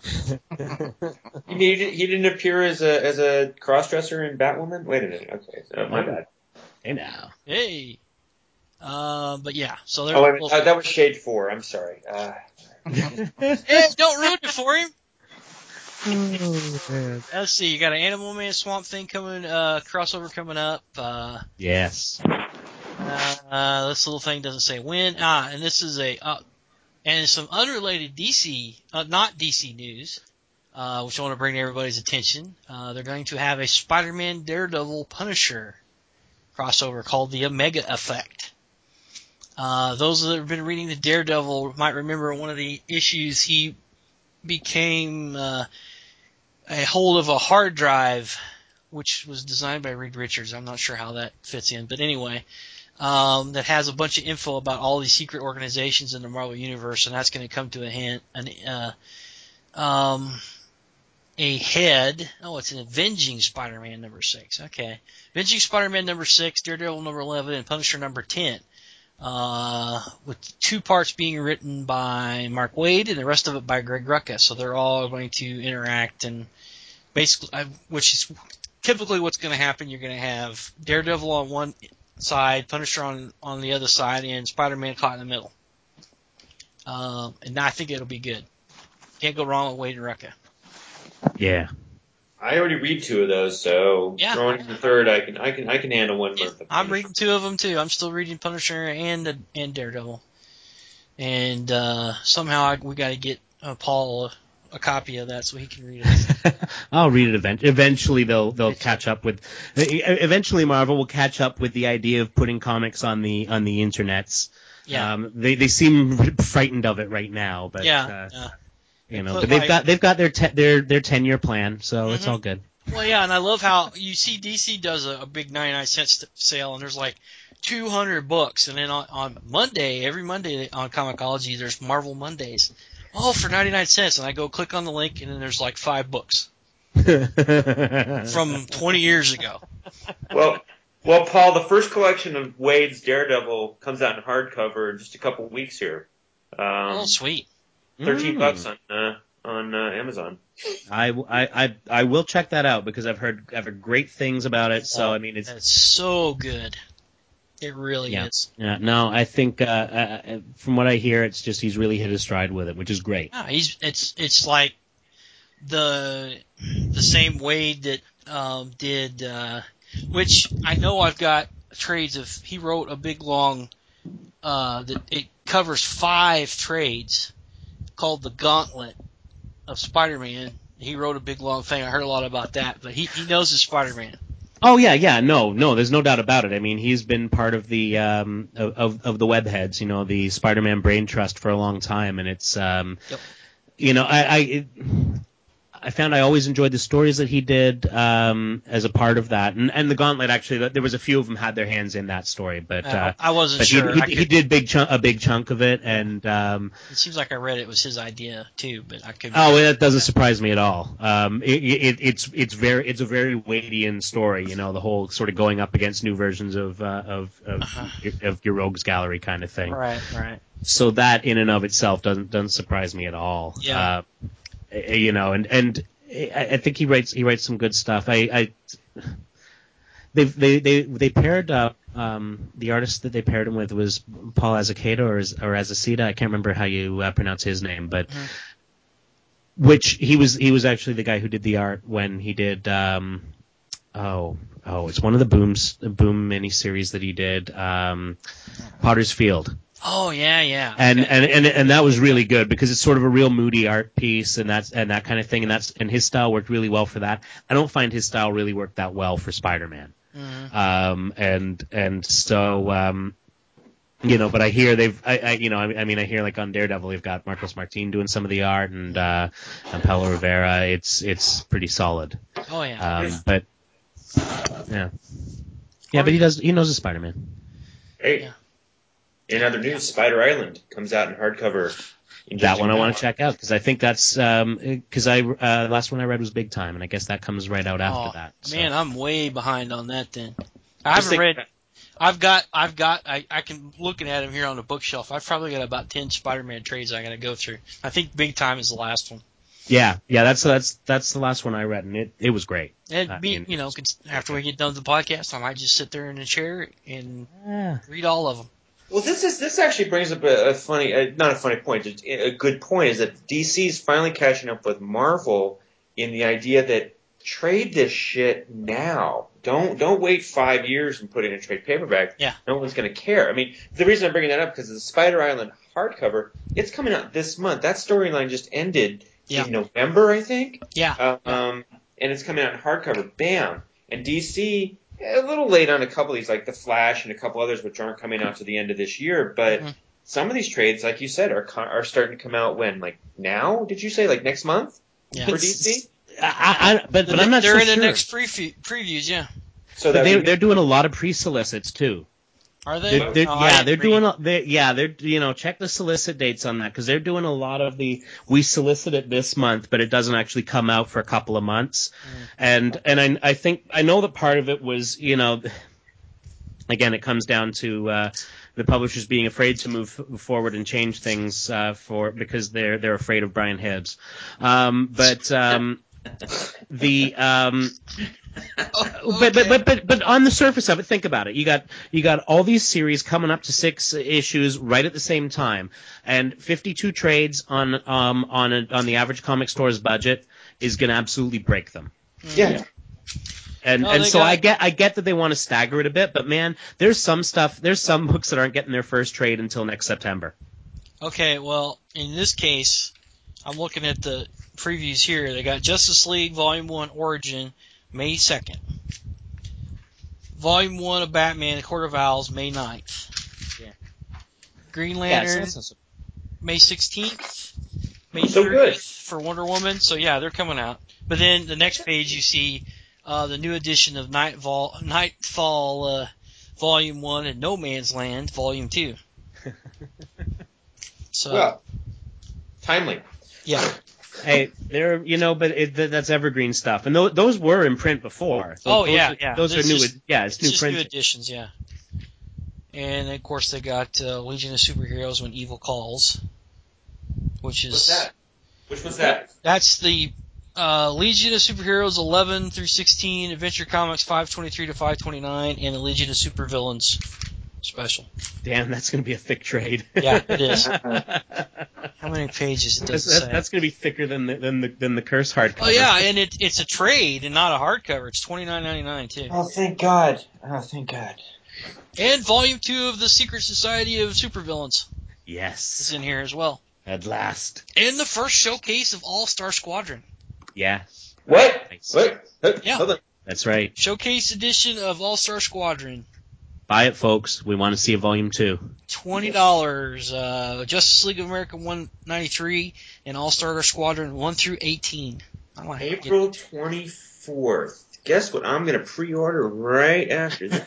He, he, he didn't appear as a as a crossdresser in Batwoman. Wait a minute. Okay, so, my bad. hey now. hey, uh, but yeah. So there. Oh, wait a minute. We'll, Uh, that was Shade Four. I'm sorry. Uh, hey, don't ruin it for him. Oh, man. Let's see. You got an Animal Man Swamp Thing coming, uh, crossover coming up. Uh, Yes. uh, uh, this little thing doesn't say when. Ah, and this is a, uh, and some unrelated D C, uh, not D C news, uh, which I want to bring to everybody's attention. Uh, they're going to have a Spider-Man Daredevil Punisher crossover called the Omega Effect. Uh, those that have been reading the Daredevil might remember one of the issues he became uh, a hold of a hard drive, which was designed by Reed Richards. I'm not sure how that fits in, but anyway, um, that has a bunch of info about all these secret organizations in the Marvel Universe, and that's going to come to a hand, an, uh, um, a head. Oh, it's an Avenging Spider-Man number six. Okay, Avenging Spider-Man number six, Daredevil number eleven, and Punisher number ten. Uh, with two parts being written by Mark Waid and the rest of it by Greg Rucka. So they're all going to interact, and basically, I, which is typically what's going to happen. You're going to have Daredevil on one side, Punisher on, on the other side, and Spider-Man caught in the middle. Um, and I think it'll be good. Can't go wrong with Waid and Rucka. Yeah. I already read two of those, so Yeah. throwing in the third, I can I can I can handle one month. of I'm Punisher. reading two of them too. I'm still reading Punisher and and Daredevil, and uh, somehow I, we got to get uh, Paul a, a copy of that so he can read it. I'll read it eventually. Eventually, they'll they'll catch up with. Eventually, Marvel will catch up with the idea of putting comics on the on the internets. Yeah. Um, they they seem frightened of it right now, but yeah. uh, yeah. you know, But but they've like- got they've got their te- their their ten year plan, so it's Mhm. all good. Well, yeah, and I love how you see D C does a, a big ninety-nine cent st- sale, and there's like two hundred books, and then on, on Monday, every Monday on Comixology, there's Marvel Mondays. Oh, for ninety-nine cents, and I go click on the link, and then there's like five books from twenty years ago. Well, well, Paul, the first collection of Wade's Daredevil comes out in hardcover in just a couple weeks here. Um, Oh, sweet. Thirteen Mm. bucks on uh, on uh, Amazon. I, I, I, I will check that out because I've heard I've heard great things about it. So I mean, it's That's so good. It really Yeah. is. yeah, no, I think uh, uh, from what I hear, it's just he's really hit his stride with it, which is great. Yeah, he's it's it's like the the same Wade that um, did, uh, which I know I've got trades of. He wrote a big long uh, that it covers five trades called the Gauntlet of Spider-Man. He wrote a big long thing. I heard a lot about that, but he he knows his Spider-Man. Oh yeah, yeah, no, no, there's no doubt about it. I mean, he's been part of the um, of of the Webheads, you know, the Spider-Man Brain Trust for a long time, and it's um, Yep. you know, I I, it, I found I always enjoyed the stories that he did um, as a part of that, and and the Gauntlet actually, there was a few of them had their hands in that story, but Uh, uh, I wasn't but sure. he I he, could, he did big chunk, a big chunk of it, and um, it seems like I read it was his idea too, but I could. oh, that doesn't surprise me at all. Um, it, it, it's it's very it's a very weighty story, you know, the whole sort of going up against new versions of uh, of of, Uh-huh. your, of your rogues gallery kind of thing. Right, right. So that in and of itself doesn't doesn't surprise me at all. Yeah. Uh, you know, and and I, I think he writes he writes some good stuff. I, I they they they they paired up. Um, the artist that they paired him with was Paul Azaceta or or Azaceta. I can't remember how you uh, pronounce his name, but Mhm. which he was he was actually the guy who did the art when he did. Um, oh oh, it's one of the booms the boom miniseries that he did. Um, Potter's Field. Oh yeah, yeah. And, Okay. and and and that was really good because it's sort of a real moody art piece and that's and that kind of thing and that's and his style worked really well for that. I don't find his style really worked that well for Spider-Man. Mhm. Um and and so um you know, but I hear they've I, I you know I, I mean I hear like on Daredevil they've got Marcos Martin doing some of the art and uh and Paulo Rivera. It's it's pretty solid. Oh yeah. Um but yeah. Yeah, but he does he knows his Spider-Man. Hey, Yeah. in other news, Spider Island comes out in hardcover. In That just one a I want month. to check out because I think that's because I uh, last one I read was Big Time, and I guess that comes right out after Oh, that. So. man, I'm way behind on that then. I Just haven't think- read. I've got. I've got. I, I can looking at them here on the bookshelf. I've probably got about ten Spider-Man trades I got to go through. I think Big Time is the last one. yeah, yeah, that's that's that's the last one I read, and it, it was great. And I be, mean, you know, it's- cons- after we get done with the podcast, I might just sit there in a chair and Yeah. read all of them. Well, this is this actually brings up a, a funny, uh, not a funny point, just a good point is that D C is finally catching up with Marvel in the idea that trade this shit now. Don't don't wait five years and put it in a trade paperback. Yeah. No one's going to care. I mean, the reason I'm bringing that up because the Spider Island hardcover, it's coming out this month. That storyline just ended Yeah. in November, I think. Yeah. Uh, um, and it's coming out in hardcover. Bam. And D C, a little late on a couple of these, like the Flash and a couple others, which aren't coming out to the end of this year. But Mm-hmm. some of these trades, like you said, are co- are starting to come out when, like now? Did you say like next month Yeah. for D C? I, I, but but I'm not They're so in the sure. next preview, previews, yeah. So But that they, we- they're doing a lot of pre-solicits too. Are they? They're, they're, Oh, I yeah, didn't they're read. doing. A, they yeah, they're you know check the solicit dates on that because they're doing a lot of the. We solicit it this month, but it doesn't actually come out for a couple of months, Mm. and and I I think I know that part of it was you know, again it comes down to uh, the publishers being afraid to move forward and change things uh, for because they're they're afraid of Brian Hibbs, um, but um, the um. But, but but but but on the surface of it, think about it. You got you got all these series coming up to six issues right at the same time, and fifty-two trades on um on a, on the average comic store's budget is going to absolutely break them. yeah. And No, and they so got- I get I get that they want to stagger it a bit, but man, there's some stuff, there's some books that aren't getting their first trade until next September. Okay, well, in this case, I'm looking at the previews here. They got Justice League Volume one Origin, May second. Volume one of Batman, The Court of Owls, May ninth. Yeah. Green Yeah, Lantern, so- so- May sixteenth. May So good. thirtieth for Wonder Woman. So, yeah, they're coming out. But then the next page you see uh, the new edition of Nightfall, Nightfall uh, Volume one and No Man's Land, Volume two. So, Well, timely. yeah. Hey, they're you know, but it, th- that's evergreen stuff, and th- those were in print before. Those, Oh, those yeah, are, yeah. Those It's are new. just- yeah, it's, It's new just print. new editions, yeah. And of course they got uh, Legion of Superheroes When Evil Calls, which is What's that? Which was that? that's the uh, Legion of Superheroes eleven through sixteen, Adventure Comics five twenty-three to five twenty-nine, and the Legion of Supervillains special. Damn, that's going to be a thick trade. Yeah, it is. that's How many pages it that's, doesn't say? that's going to be thicker than the than the than the curse hardcover. Oh yeah, and it, it's a trade and not a hardcover. It's twenty-nine ninety-nine too. Oh, thank God. Oh, thank God. And volume two of the Secret Society of Supervillains is Yes, in here as well. at last. And the first showcase of All Star Squadron. Yeah, What? Nice. What? Huh? Yeah. Hold on. that's right. Showcase edition of All Star Squadron. Buy it, folks. We want to see a volume two. Twenty dollars. Uh, Justice League of America one ninety three and All Star Squadron one through eighteen. I like it. April twenty-fourth. Guess what? I'm going to pre-order right after this.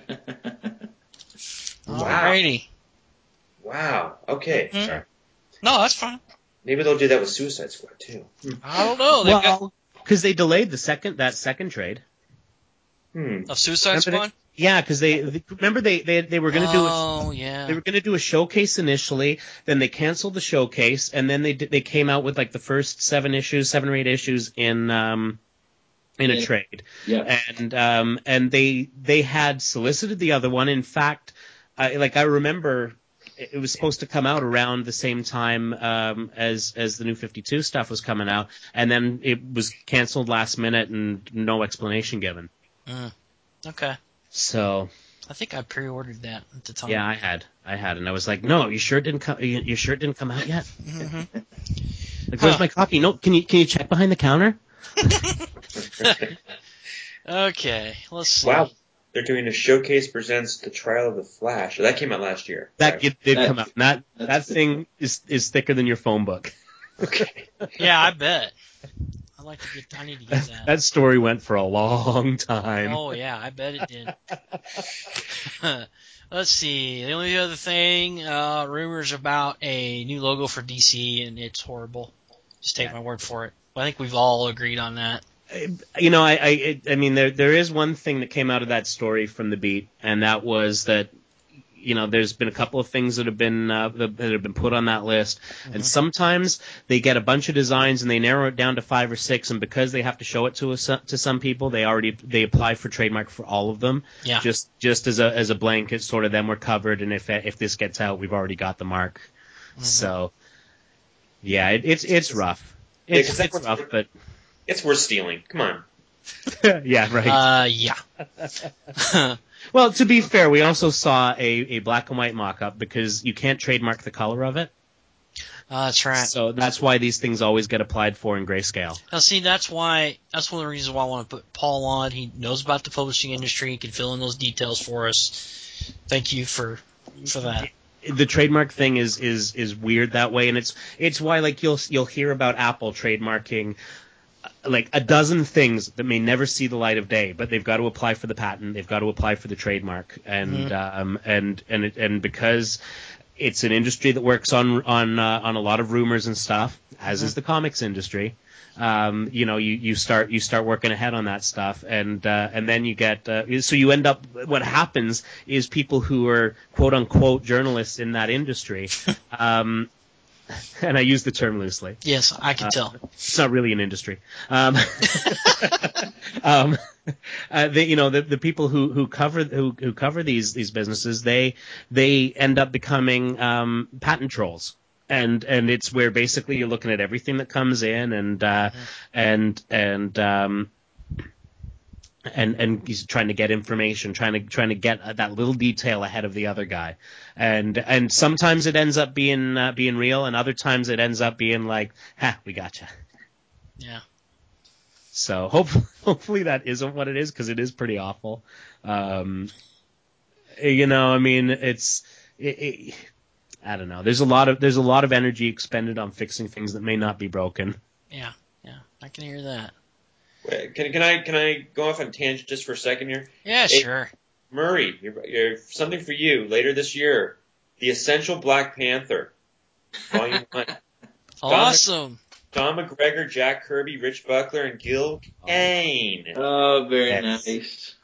Alrighty. Wow. Okay. Mhm. Sorry. No, that's fine. Maybe they'll do that with Suicide Squad, too. I don't know. They've got Well, because they delayed the second that second trade. Hmm. of Suicide Remember Squad. Yeah, because they, they remember they, they they were going to do a Oh yeah. They were going to do a showcase initially, then they canceled the showcase, and then they did, they came out with like the first seven issues, seven or eight issues in um in a Yeah. trade, Yeah. and um and they they had solicited the other one. In fact, I, like I remember, it it was supposed to come out around the same time um as as the new fifty-two stuff was coming out, and then it was canceled last minute and no explanation given. Mm. Okay. So. I think I pre-ordered that at the time. Yeah, I had, I had, and I was like, "No, you sure it didn't come? You, you sure it didn't come out yet? hmm Like, where's Huh. my copy? No, can you can you check behind the counter? Okay. Let's see. Wow. They're doing a showcase presents The Trial of the Flash. That came out last year. That Right. did, did That- come out. That that's that good. thing is is thicker than your phone book. Okay. Yeah, I bet. I like to get. I need to get that. That story went for a long time. Oh yeah, I bet it did. Let's see. The only other thing, uh, rumors about a new logo for D C, and it's horrible. Just take Yeah. my word for it. I think we've all agreed on that. You know, I I I mean, there there is one thing that came out of that story from the beat, and that was that. You know, there's been a couple of things that have been uh, that have been put on that list, Mhm. and sometimes they get a bunch of designs and they narrow it down to five or six, and because they have to show it to us to some people, they already they apply for trademark for all of them. Yeah. Just just as a as a blanket, sort of. Then we're covered, and if if this gets out, we've already got the mark. Mhm. So, yeah, it, it's it's rough. Yeah, It's, 'cause that it's was- rough, but It's worth stealing. Come on. yeah, right. Uh, yeah. Well, to be fair, we also saw a, a black and white mock-up because you can't trademark the color of it. Uh, that's right. So that's why these things always get applied for in grayscale. Now, see, that's why that's one of the reasons why I want to put Paul on. He knows about the publishing industry. He can fill in those details for us. Thank you for for that. The trademark thing is is is weird that way, and it's it's why like you'll you'll hear about Apple trademarking like a dozen things that may never see the light of day, but they've got to apply for the patent, they've got to apply for the trademark, and mm-hmm. um, and and it, and because it's an industry that works on on uh, on a lot of rumors and stuff, as mm-hmm. is the comics industry. Um, you know, you, you start you start working ahead on that stuff, and uh, and then you get uh, so you end up. What happens is people who are quote unquote journalists in that industry. Um, And I use the term loosely. Yes, I can uh, tell. It's not really an industry. Um, um, uh, they, you know, the, the people who, who cover who, who cover these these businesses, they they end up becoming um, patent trolls, and and it's where basically you're looking at everything that comes in, and uh, mm-hmm. and and um, and and he's trying to get information, trying to trying to get that little detail ahead of the other guy, and and sometimes it ends up being uh, being real, and other times it ends up being like, ha, we gotcha. Yeah. So hopefully, hopefully that isn't what it is, because it is pretty awful. Um, you know, I mean, it's it, it, I don't know. There's a lot of there's a lot of energy expended on fixing things that may not be broken. Yeah, yeah, I can hear that. Can, can I can I go off on tangent just for a second here? Yeah, hey, sure. Murray, you're, you're, something for you later this year. The Essential Black Panther, Volume One. Awesome. Don, Don McGregor, Jack Kirby, Rich Buckler, and Gil Kane. Oh, very yes. nice.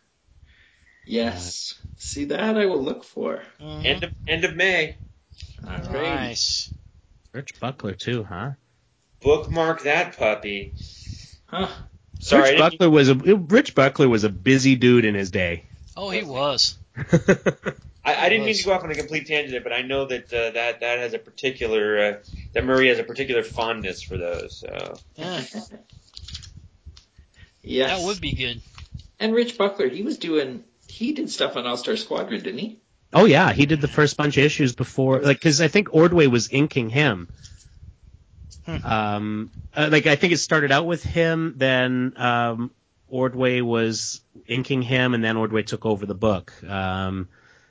Yes. See that I will look for. Mm-hmm. End of end of May. All right. Nice. Rich Buckler too, huh? Bookmark that puppy. Huh. Sorry, Rich Buckler was a Rich Buckler was a busy dude in his day. Oh, he was. I, I didn't mean to go off on a complete tangent there, but I know that uh, that that has a particular uh, that Murray has a particular fondness for those. So. Yeah. Yes. That would be good. And Rich Buckler, he was doing he did stuff on All Star Squadron, didn't he? Oh yeah, he did the first bunch of issues before, like, because I think Ordway was inking him. Hmm. Um, uh, like I think it started out with him, then um, Ordway was inking him, and then Ordway took over the book. Um,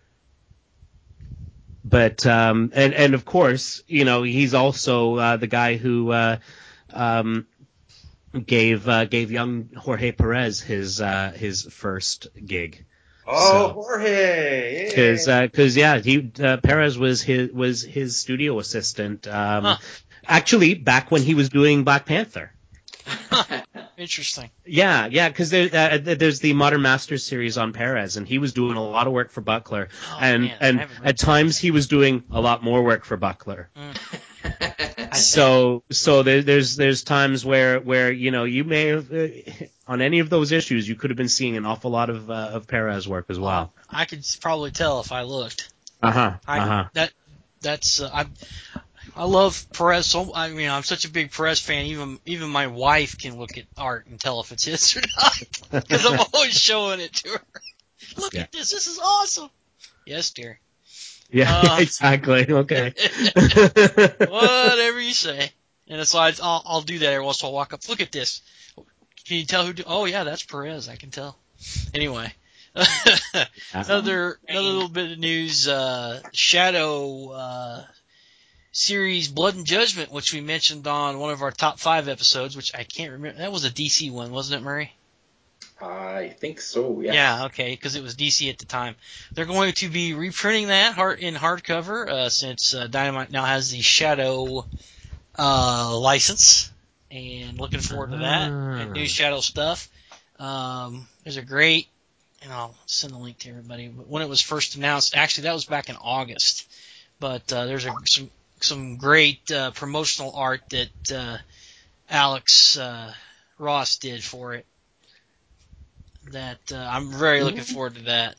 but um, and and of course, you know, he's also uh, the guy who uh, um, gave uh, gave young Jorge Perez his uh, his first gig. Oh, so, Jorge! Because because yeah, he uh, Perez was his was his studio assistant. Um, huh. Actually, back when he was doing Black Panther. Interesting. Yeah, yeah, because there, uh, there's the Modern Masters series on Perez, and he was doing a lot of work for Buckler, oh, and man, and at times he was doing a lot more work for Buckler. Mm. so so there, there's there's times where where you know you may have uh, on any of those issues you could have been seeing an awful lot of uh, of Perez work as well. I could probably tell if I looked. Uh huh. I, uh huh. That that's uh, I. I love Perez so. I mean, I'm such a big Perez fan. Even even my wife can look at art and tell if it's his or not, because I'm always showing it to her. Look yeah. at this. This is awesome. Yes, dear. Yeah, uh, exactly. Okay. Whatever you say. And so I, I'll I'll do that every once in a while. Walk up. Look at this. Can you tell who? Do, oh yeah, that's Perez. I can tell. Anyway. another another little bit of news. Uh, Shadow. Uh, series Blood and Judgment, which we mentioned on one of our top five episodes, which I can't remember. That was a D C one, wasn't it, Murray? I think so, yes. Yeah, okay, because it was D C at the time. They're going to be reprinting that in hardcover uh, since uh, Dynamite now has the Shadow uh, license, and looking forward to that. And new Shadow stuff. Um, there's a great, and I'll send the link to everybody, but when it was first announced, actually that was back in August, but uh, there's a, some some great uh, promotional art that uh, Alex uh, Ross did for it. That uh, I'm very looking forward to that.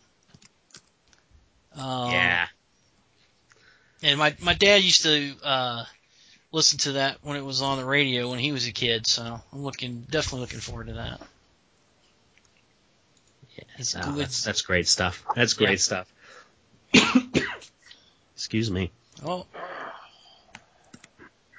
Um, yeah. And my my dad used to uh, listen to that when it was on the radio when he was a kid, so I'm looking definitely looking forward to that. Yeah, it's no, good. That's, that's great stuff. That's great yeah. stuff. Excuse me. Oh.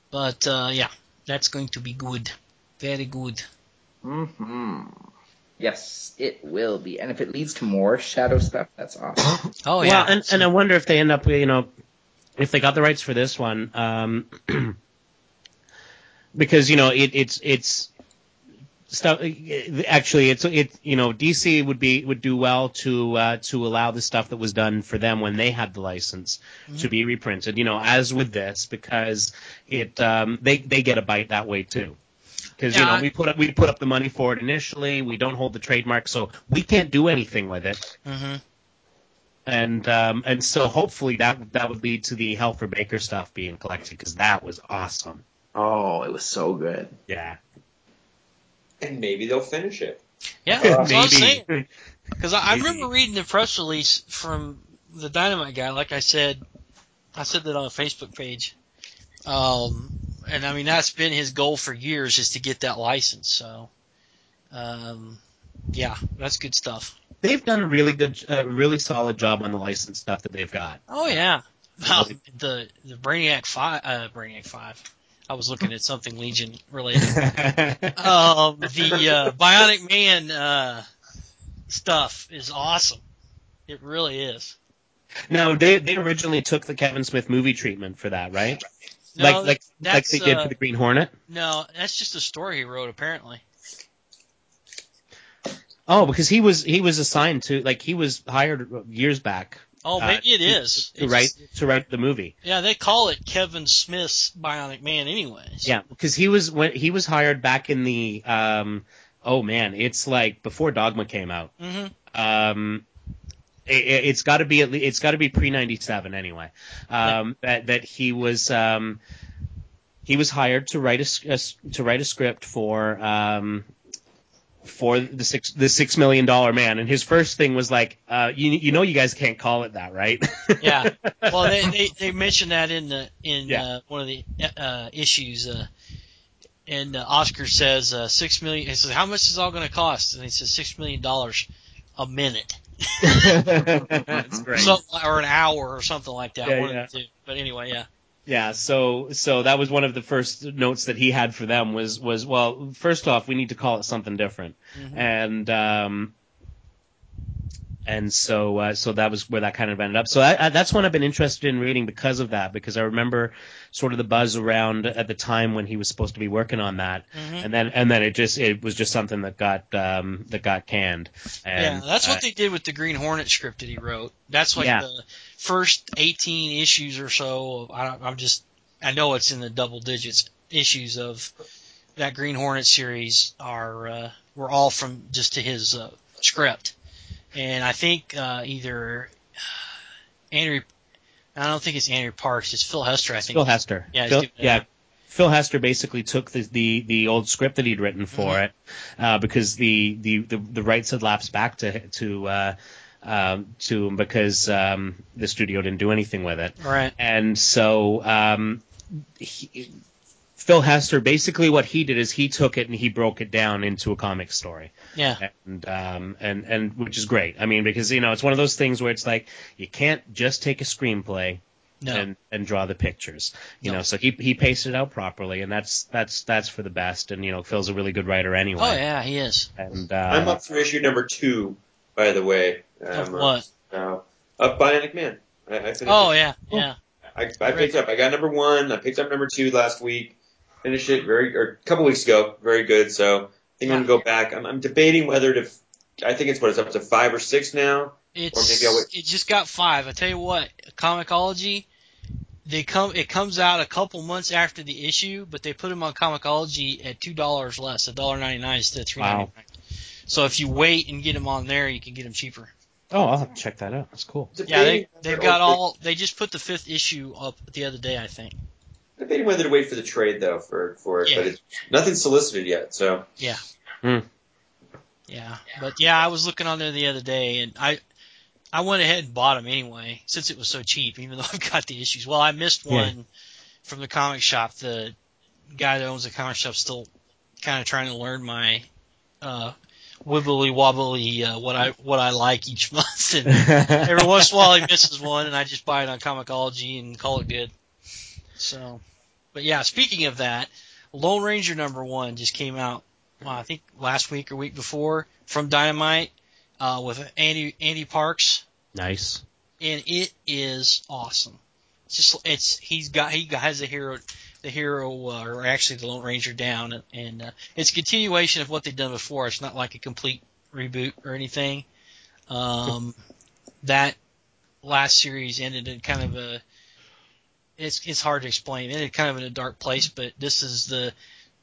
But uh, yeah, that's going to be good, very good. Hmm. Yes, it will be. And if it leads to more Shadow stuff, that's awesome. Oh Well, yeah, and, So- and I wonder if they end up, you know, if they got the rights for this one, um, because you know it, it's it's stuff. Actually, it's it you know D C would be would do well to uh, to allow the stuff that was done for them when they had the license to be reprinted. You know, as with this, because it um, they they get a bite that way too. Because Yeah, you know I- we put up we put up the money for it initially. We don't hold the trademark, so we can't do anything with it. hmm And um, and so hopefully that that would lead to the Helfer Baker stuff being collected because that was awesome. Oh, it was so good. Yeah, And maybe they'll finish it. yeah, that's what I was maybe. saying. Because I, I Maybe. remember reading the press release from the Dynamite guy. Like I said, I said that on a Facebook page. Um, and I mean that's been his goal for years is to get that license. So, um, yeah, that's good stuff. They've done a really good, uh, really solid job on the licensed stuff that they've got. Oh yeah, well, Really. the the Brainiac five, uh, Brainiac five. I was looking at something Legion related. Um, the uh, Bionic Man uh, stuff is awesome. It really is. Now they they originally took the Kevin Smith movie treatment for that, right? No, like like like that's, they did uh, for the Green Hornet. No, that's just a story he wrote apparently. Oh, because he was he was assigned to like he was hired years back. Oh, uh, maybe it to, is. to It's- write to write the movie. Yeah, they call it Kevin Smith's Bionic Man, anyways. Yeah, because he was when he was hired back in the um oh man, it's like before Dogma came out. hmm Um, it, it's got to be at least, it's got to be pre ninety-seven anyway. Um, that that he was um he was hired to write a, s- a s- to write a script for um for the six the six million dollar man, and his first thing was like, uh, you you know you guys can't call it that, right? Yeah. Well, they, they they mentioned that in the in Yeah. uh, one of the uh, issues. Uh, and uh, Oscar says uh, six million. He says, "How much is it all going to cost?" And he says, six million dollars a minute, That's great. so, or an hour, or something like that. Yeah, one yeah. of the two. But anyway, yeah. Yeah, so so that was one of the first notes that he had for them was was well, first off, we need to call it something different, Mhm. and um, and so uh, so that was where that kind of ended up. So I, I, that's one I've been interested in reading because of that, because I remember sort of the buzz around at the time when he was supposed to be working on that, Mhm. and then and then it just it was just something that got um, that got canned. And, Yeah, that's uh, what they did with the Green Hornet script that he wrote. That's like Yeah. the first eighteen issues or so. Of, I, don't- I'm just, I know it's in the double digits issues of that Green Hornet series are uh, were all from just to his uh, script, and I think uh, either Andrew, I don't think it's Andrew Parks, it's Phil Hester. I think Phil Hester. Yeah, he's Phil, doing it yeah. now. Phil Hester basically took the, the, the old script that he'd written for Mhm. it uh, because the, the, the, the rights had lapsed back to to uh, um, to him because um, the studio didn't do anything with it. Right. And so um, he, Phil Hester, basically what he did is he took it and he broke it down into a comic story. Yeah. And um and and which is great. I mean, because you know it's one of those things where it's like you can't just take a screenplay No. and and draw the pictures. You No. know, so he he paced it out properly, and that's that's that's for the best. And you know, Phil's a really good writer anyway. Oh yeah, he is. And I'm uh, up for issue number two, by the way. Of Um, what? Uh, of Bionic Man. I, I finished Oh it. yeah, yeah. I, I picked up. I got number one. I picked up number two last week. Finished it very, or a couple weeks ago. Very good. So I think I'm gonna go back. I'm, I'm debating whether to. I think it's what it's up to five or six now. It's Or maybe I'll wait. it just got five. I tell you what, Comicology, they come it comes out a couple months after the issue, but they put them on Comicology at two dollars less, a dollar ninety nine instead of three ninety nine. So if you wait and get them on there, you can get them cheaper. oh, I'll have to check that out. That's cool. Yeah, they Debating they've whether- got all. They just put the fifth issue up the other day, I think. Debating whether to wait for the trade though for for it, Yeah. but it's nothing's solicited yet. So Yeah. Hmm. Yeah, but yeah, I was looking on there the other day, and I I went ahead and bought them anyway since it was so cheap. Even though I've got the issues. Well, I missed Yeah. one from the comic shop. The guy that owns the comic shop still kind of trying to learn my uh, wibbly wobbly uh, what I what I like each month, and every once in a while he misses one, and I just buy it on Comicology and call it good. So but yeah, speaking of that, Lone Ranger number one just came out, well, I think last week or week before, from Dynamite, uh, with Andy Andy Parks, Nice. and it is awesome. It's just it's he's got he has the hero the hero uh, or actually the Lone Ranger down, and, and uh, it's a continuation of what they've done before. It's not like a complete reboot or anything. Um, that last series ended in kind of a it's it's hard to explain. It ended kind of in a dark place, but this is the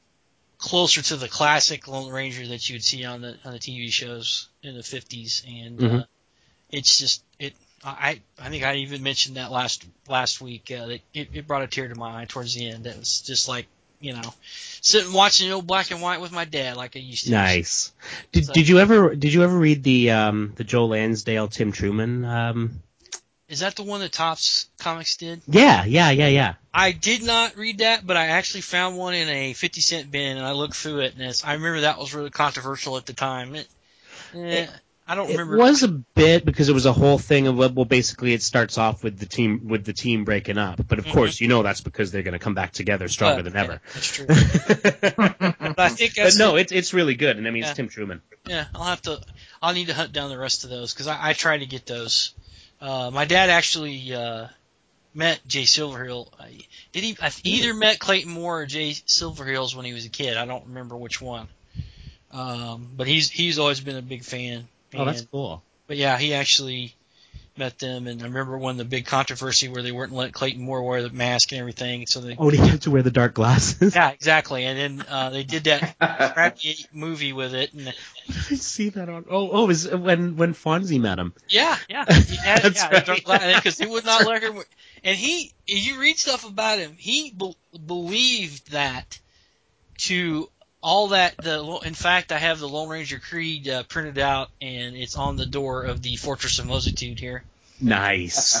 closer to the classic Lone Ranger that you would see on the on the T V shows in the fifties, and Mhm. uh, it's just it. I I think I even mentioned that last last week. Uh, that it, it brought a tear to my eye towards the end. That was just like, you know, sitting watching old black and white with my dad like I used to. Nice. Did So- did you ever did you ever read the um the Joe Lansdale Tim Truman um Is that the one that Topps Comics did? Yeah, yeah, yeah, yeah. I did not read that, but I actually found one in a fifty cent bin, and I looked through it, and it's, I remember that was really controversial at the time. It, eh, It- I don't It remember. was a bit because it was a whole thing of well, basically it starts off with the team with the team breaking up, but of Mhm. course you know that's because they're going to come back together stronger But, than ever. yeah, that's true. but But I think that's no, it. it's it's really good, and I mean Yeah. it's Tim Truman. Yeah, I'll have to. I'll need to hunt down the rest of those because I, I tried to get those. Uh, my dad actually uh, met Jay Silverhill. I- Did he? I either met Clayton Moore or Jay Silverhills when he was a kid. I don't remember which one. Um, but he's he's always been a big fan. Oh, that's And- cool. But yeah, he actually met them, and I remember when the big controversy where they weren't letting Clayton Moore wear the mask and everything. So they, Oh, do you have to wear the dark glasses? yeah, exactly. And then uh, they did that crappy movie with it, and I see that on. Oh, oh, it was when when Fonzie met him. yeah, yeah, he had, That's yeah, right. because he would not let her. And he, you read stuff about him, he be, believed that to all that the. In fact, I have the Lone Ranger Creed uh, printed out, and it's on the door of the Fortress of Mositude here. Nice.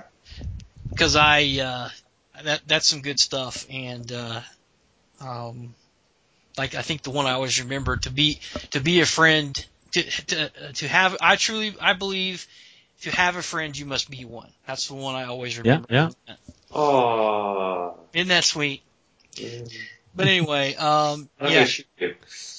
Because I uh, that that's some good stuff, and uh, um, like I think the one I always remember to be to be a friend to to to have I truly I believe to have a friend you must be one. That's the one I always remember. Yeah, Aww. Isn't that sweet? Mm. But anyway, um, I'm yeah. gonna shoot you.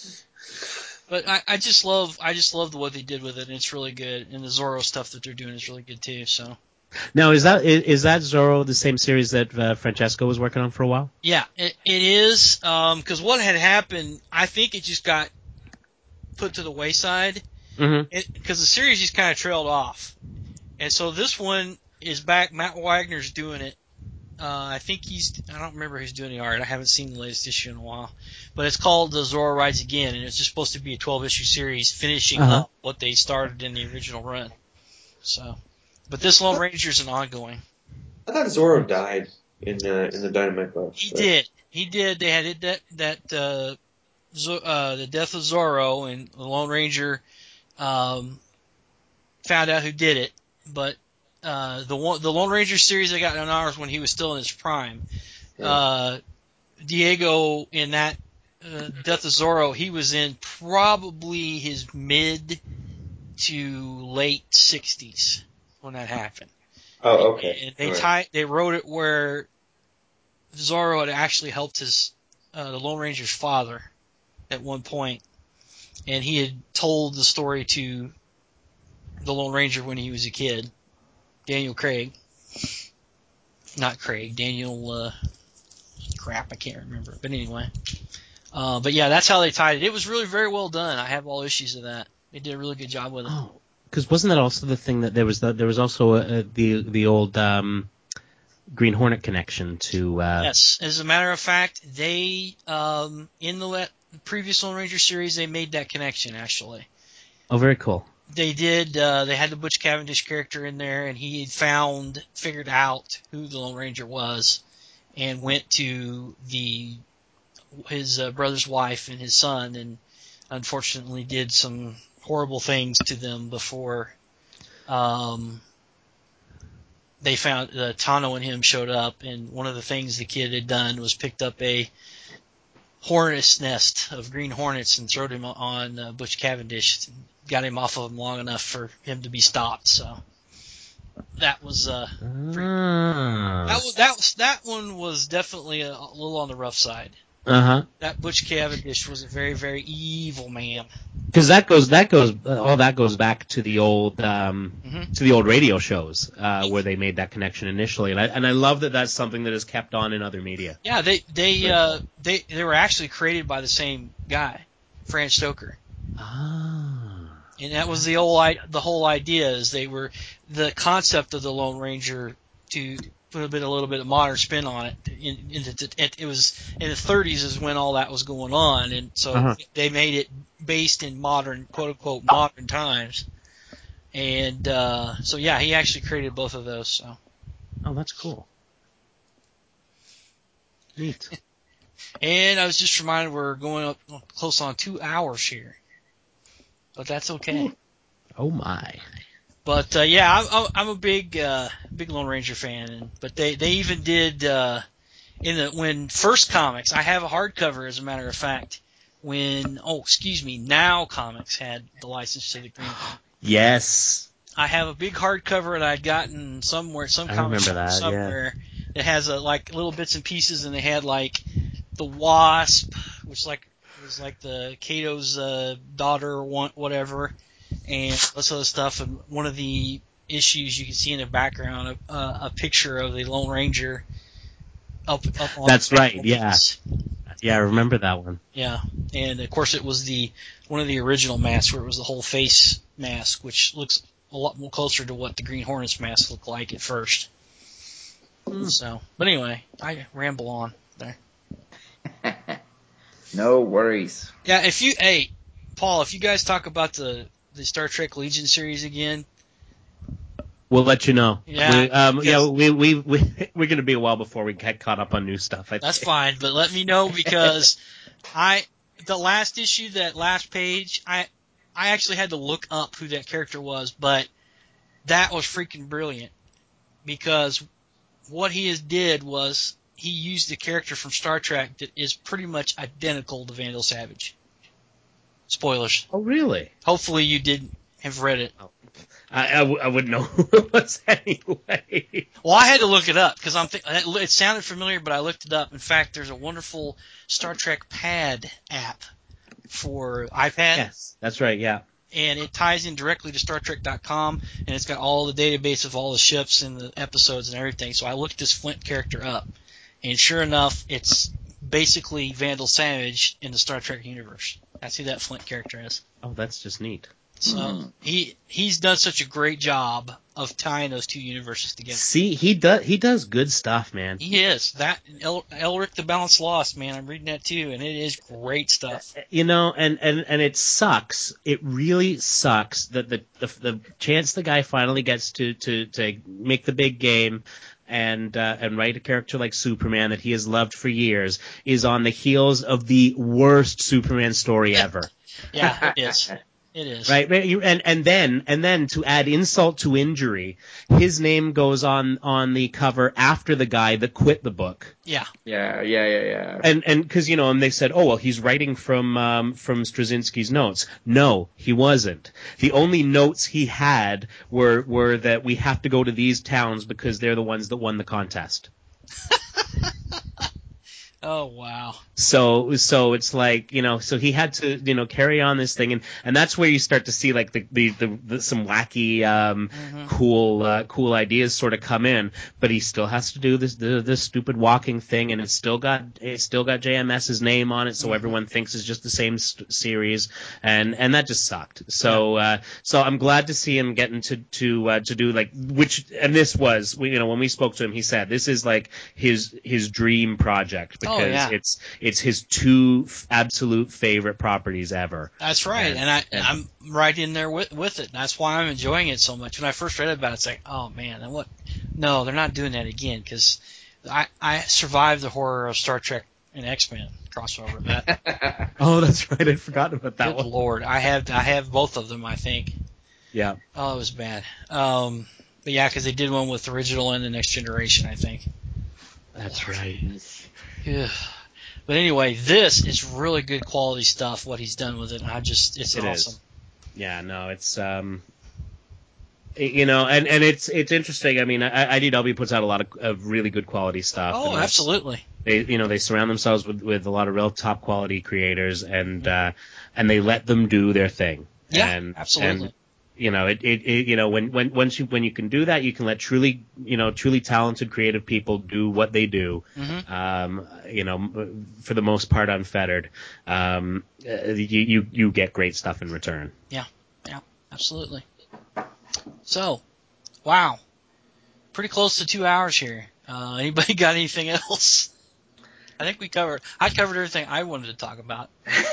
But I, I just love I just love what they did with it, and it's really good. And the Zorro stuff that they're doing is really good too. So Now, is that is, is that Zorro the same series that uh, Francesco was working on for a while? yeah, it, it is. Because what had happened, I think it just got put to the wayside. Mm-hmm. Because the series just kind of trailed off. And so this one is back. Matt Wagner's doing it. Uh, I think he's, I don't remember who's doing the art. I haven't seen the latest issue in a while. But it's called The Zorro Rides Again, and it's just supposed to be a twelve issue series finishing Uh-huh. up what they started in the original run. So, but this Lone Ranger's an ongoing. I thought Zorro died in the in the Dynamite book. He but- did. He did. They had it that, that, uh, Zo- uh, the death of Zorro, and the Lone Ranger, um, found out who did it, but uh, the one, the Lone Ranger series I got in ours when he was still in his prime. Uh, Diego in that uh, Death of Zorro, he was in probably his mid to late sixties when that happened. Oh, okay. And they All right. tie, they wrote it where Zorro had actually helped his uh, the Lone Ranger's father at one point, and he had told the story to the Lone Ranger when he was a kid, Daniel Craig. Not Craig, Daniel, uh, crap, I can't remember. But anyway. Uh, but yeah, that's how they tied it. It was really very well done. I have all issues of that. They did a really good job with it. Oh, because wasn't that also the thing that there was the, there was also a, a, the the old um, Green Hornet connection to uh, Yes. As a matter of fact, they, um, in the le- previous Lone Ranger series, they made that connection, actually. Oh, very cool. They did, uh, they had the Butch Cavendish character in there, and he had found, figured out who the Lone Ranger was, and went to the, his uh, brother's wife and his son, and unfortunately did some horrible things to them before, um, they found, uh, Tano and him showed up, and one of the things the kid had done was picked up a hornet's nest of green hornets and thrown him on uh, Butch Cavendish, got him off of him long enough for him to be stopped. So, that was uh Ah. that was that was that one was definitely a, a little on the rough side. Uh huh. That Butch Cavendish was a very, very evil man. Because that goes that goes all that goes back to the old um, Mhm. to the old radio shows uh, where they made that connection initially, and I and I love that that's something that is kept on in other media. Yeah, they they Very uh, they they were actually created by the same guy, Fran Stoker, Ah. and that was the whole I, the whole idea is they were the concept of the Lone Ranger to put a bit a little bit of modern spin on it. In, in the, it, it was in the thirties is when all that was going on, and so Uh-huh. they made it based in modern quote unquote modern times. And uh, so yeah, he actually created both of those. So. Oh, that's cool. Neat. And I was just reminded we're going up close on two hours here, but that's okay. Oh my. But uh, yeah, I'm, I'm a big uh, big Lone Ranger fan, and, but they they even did uh, in the when first comics. I have a hardcover, as a matter of fact. When oh excuse me, Now Comics had the license to the Green. Yes. I have a big hardcover that I'd gotten somewhere, some I comic remember shop that, yeah. somewhere. It has a, like little bits and pieces, and they had like the Wasp, which like was like the Kato's uh, daughter or one, whatever, and lots of other stuff. And one of the issues you can see in the background a, a, a picture of the Lone Ranger up up on. That's the right, yeah. walls. Yeah, I remember that one. Yeah, and of course it was the one of the original masks where it was the whole face mask, which looks a lot more closer to what the Green Hornets mask looked like at first. Hmm. So, but anyway, I ramble on there. No worries. Yeah, if you, hey, Paul, if you guys talk about the the Star Trek Legion series again, We'll let you know. Yeah, We, um, because- yeah, we we we we're gonna be a while before we get caught up on new stuff. I that's think. fine. But let me know because I the last issue, that last page, I I actually had to look up who that character was, but that was freaking brilliant because what he has did was he used the character from Star Trek that is pretty much identical to Vandal Savage. Spoilers. Oh, really? Hopefully you didn't have read it. I, I, w- I wouldn't know who it was anyway. Well, I had to look it up because I'm. Th- it sounded familiar, but I looked it up. In fact, there's a wonderful Star Trek Pad app for iPad, Yes, that's right. Yeah. and it ties in directly to Star Trek dot com, and it's got all the database of all the ships and the episodes and everything. So I looked this Flint character up, and sure enough, it's basically Vandal Savage in the Star Trek universe. That's who that Flint character is. Oh, that's just neat. So Mhm. he he's done such a great job of tying those two universes together. See, he does he does good stuff, man. He is that El- Elric the Balance Lost, man. I'm reading that too, and it is great stuff. You know, and, and, and it sucks. It really sucks that the, the the chance the guy finally gets to, to, to make the big game and uh, and write a character like Superman that he has loved for years is on the heels of the worst Superman story ever. Yeah, it is. It is. Right, You- and and then and then to add insult to injury, his name goes on on the cover after the guy that quit the book. Yeah. Yeah, yeah, yeah, yeah. And and because you know, and they said, oh well, he's writing from um, from Straczynski's notes. No, he wasn't. The only notes he had were were that we have to go to these towns because they're the ones that won the contest. Oh wow. So so it's like, you know, so he had to, you know, carry on this thing, and, and that's where you start to see like the the, the, the some wacky um Mhm. cool uh, cool ideas sort of come in, but he still has to do this the, this stupid walking thing, and it's still got it's still got J M S's name on it, so Mhm. everyone thinks it's just the same st- series, and and that just sucked. So uh so I'm glad to see him getting to to uh, to do like which, and this was, you know, when we spoke to him, he said this is like his his dream project because Oh, yeah. it's it's his two f- absolute favorite properties ever. That's right, And- and I and- I'm right in there with with it. That's why I'm enjoying it so much. When I first read about it, it's like, oh man, and what? No, they're not doing that again because I I survived the horror of Star Trek and X-Men crossover. That Oh, that's right. I forgot about that good one. lord, I have I have both of them. I think. Yeah. Oh, it was bad. Um, but yeah, because they did one with original and the Next Generation, I think. That's right. Yeah. But anyway, this is really good quality stuff. What he's done with it, I just it's It is. awesome. Yeah, no, it's um You know, and, and it's it's interesting. I mean, I, I D W puts out a lot of, of really good quality stuff. Oh, and that's- absolutely. They, you know, they surround themselves with, with a lot of real top quality creators, and uh, and they let them do their thing. Yeah, and, absolutely. And, you know, it, it, it you know when, when once you when you can do that, you can let truly you know truly talented creative people do what they do. Mm-hmm. Um, you know, for the most part, unfettered. Um, uh, you, you you get great stuff in return. Yeah, yeah, absolutely. So, wow, pretty close to two hours here. Uh, anybody got anything else? I think we covered. I covered everything I wanted to talk about.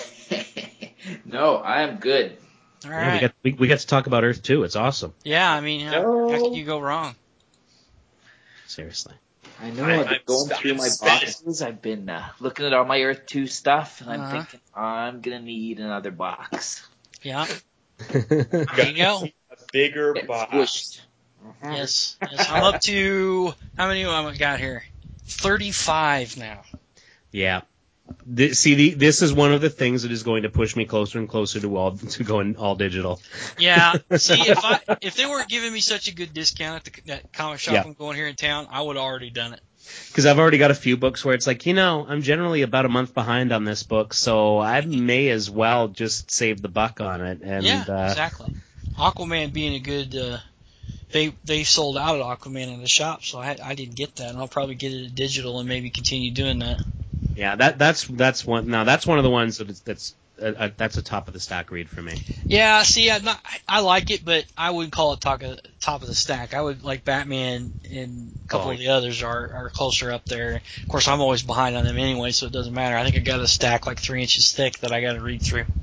No, I am good. All Yeah, we right. got we, we got to talk about Earth too. It's awesome. Yeah, I mean, how, No. how can you go wrong? Seriously. I know. I- I've been I'm going st- through I'm my spent. boxes. I've been uh, looking at all my Earth two stuff, and I'm Uh-huh. thinking I'm gonna need another box. Yeah, there you go. A bigger Get box. squished. Yes, yes. I'm up to how many have I got here? Thirty-five now. Yeah. This, see, the, this is one of the things that is going to push me closer and closer to all to going all digital. Yeah. See, if I if they weren't giving me such a good discount at the that comic shop Yeah. I'm going here in town, I would have already done it. Because I've already got a few books where it's like, you know, I'm generally about a month behind on this book, so I may as well just save the buck on it. And yeah, uh, exactly. Aquaman being a good, uh, they they sold out at Aquaman in the shop, so I I didn't get that, and I'll probably get it at digital and maybe continue doing that. yeah, that that's that's one. Now that's one of the ones that is, that's uh, uh, that's a top of the stack read for me. Yeah, see, I'm not, I like it, but I wouldn't call it top of, top of the stack. I would like Batman and a couple Oh, of the others are, are closer up there. Of course, I'm always behind on them anyway, so it doesn't matter. I think I got a stack like three inches thick that I got to read through.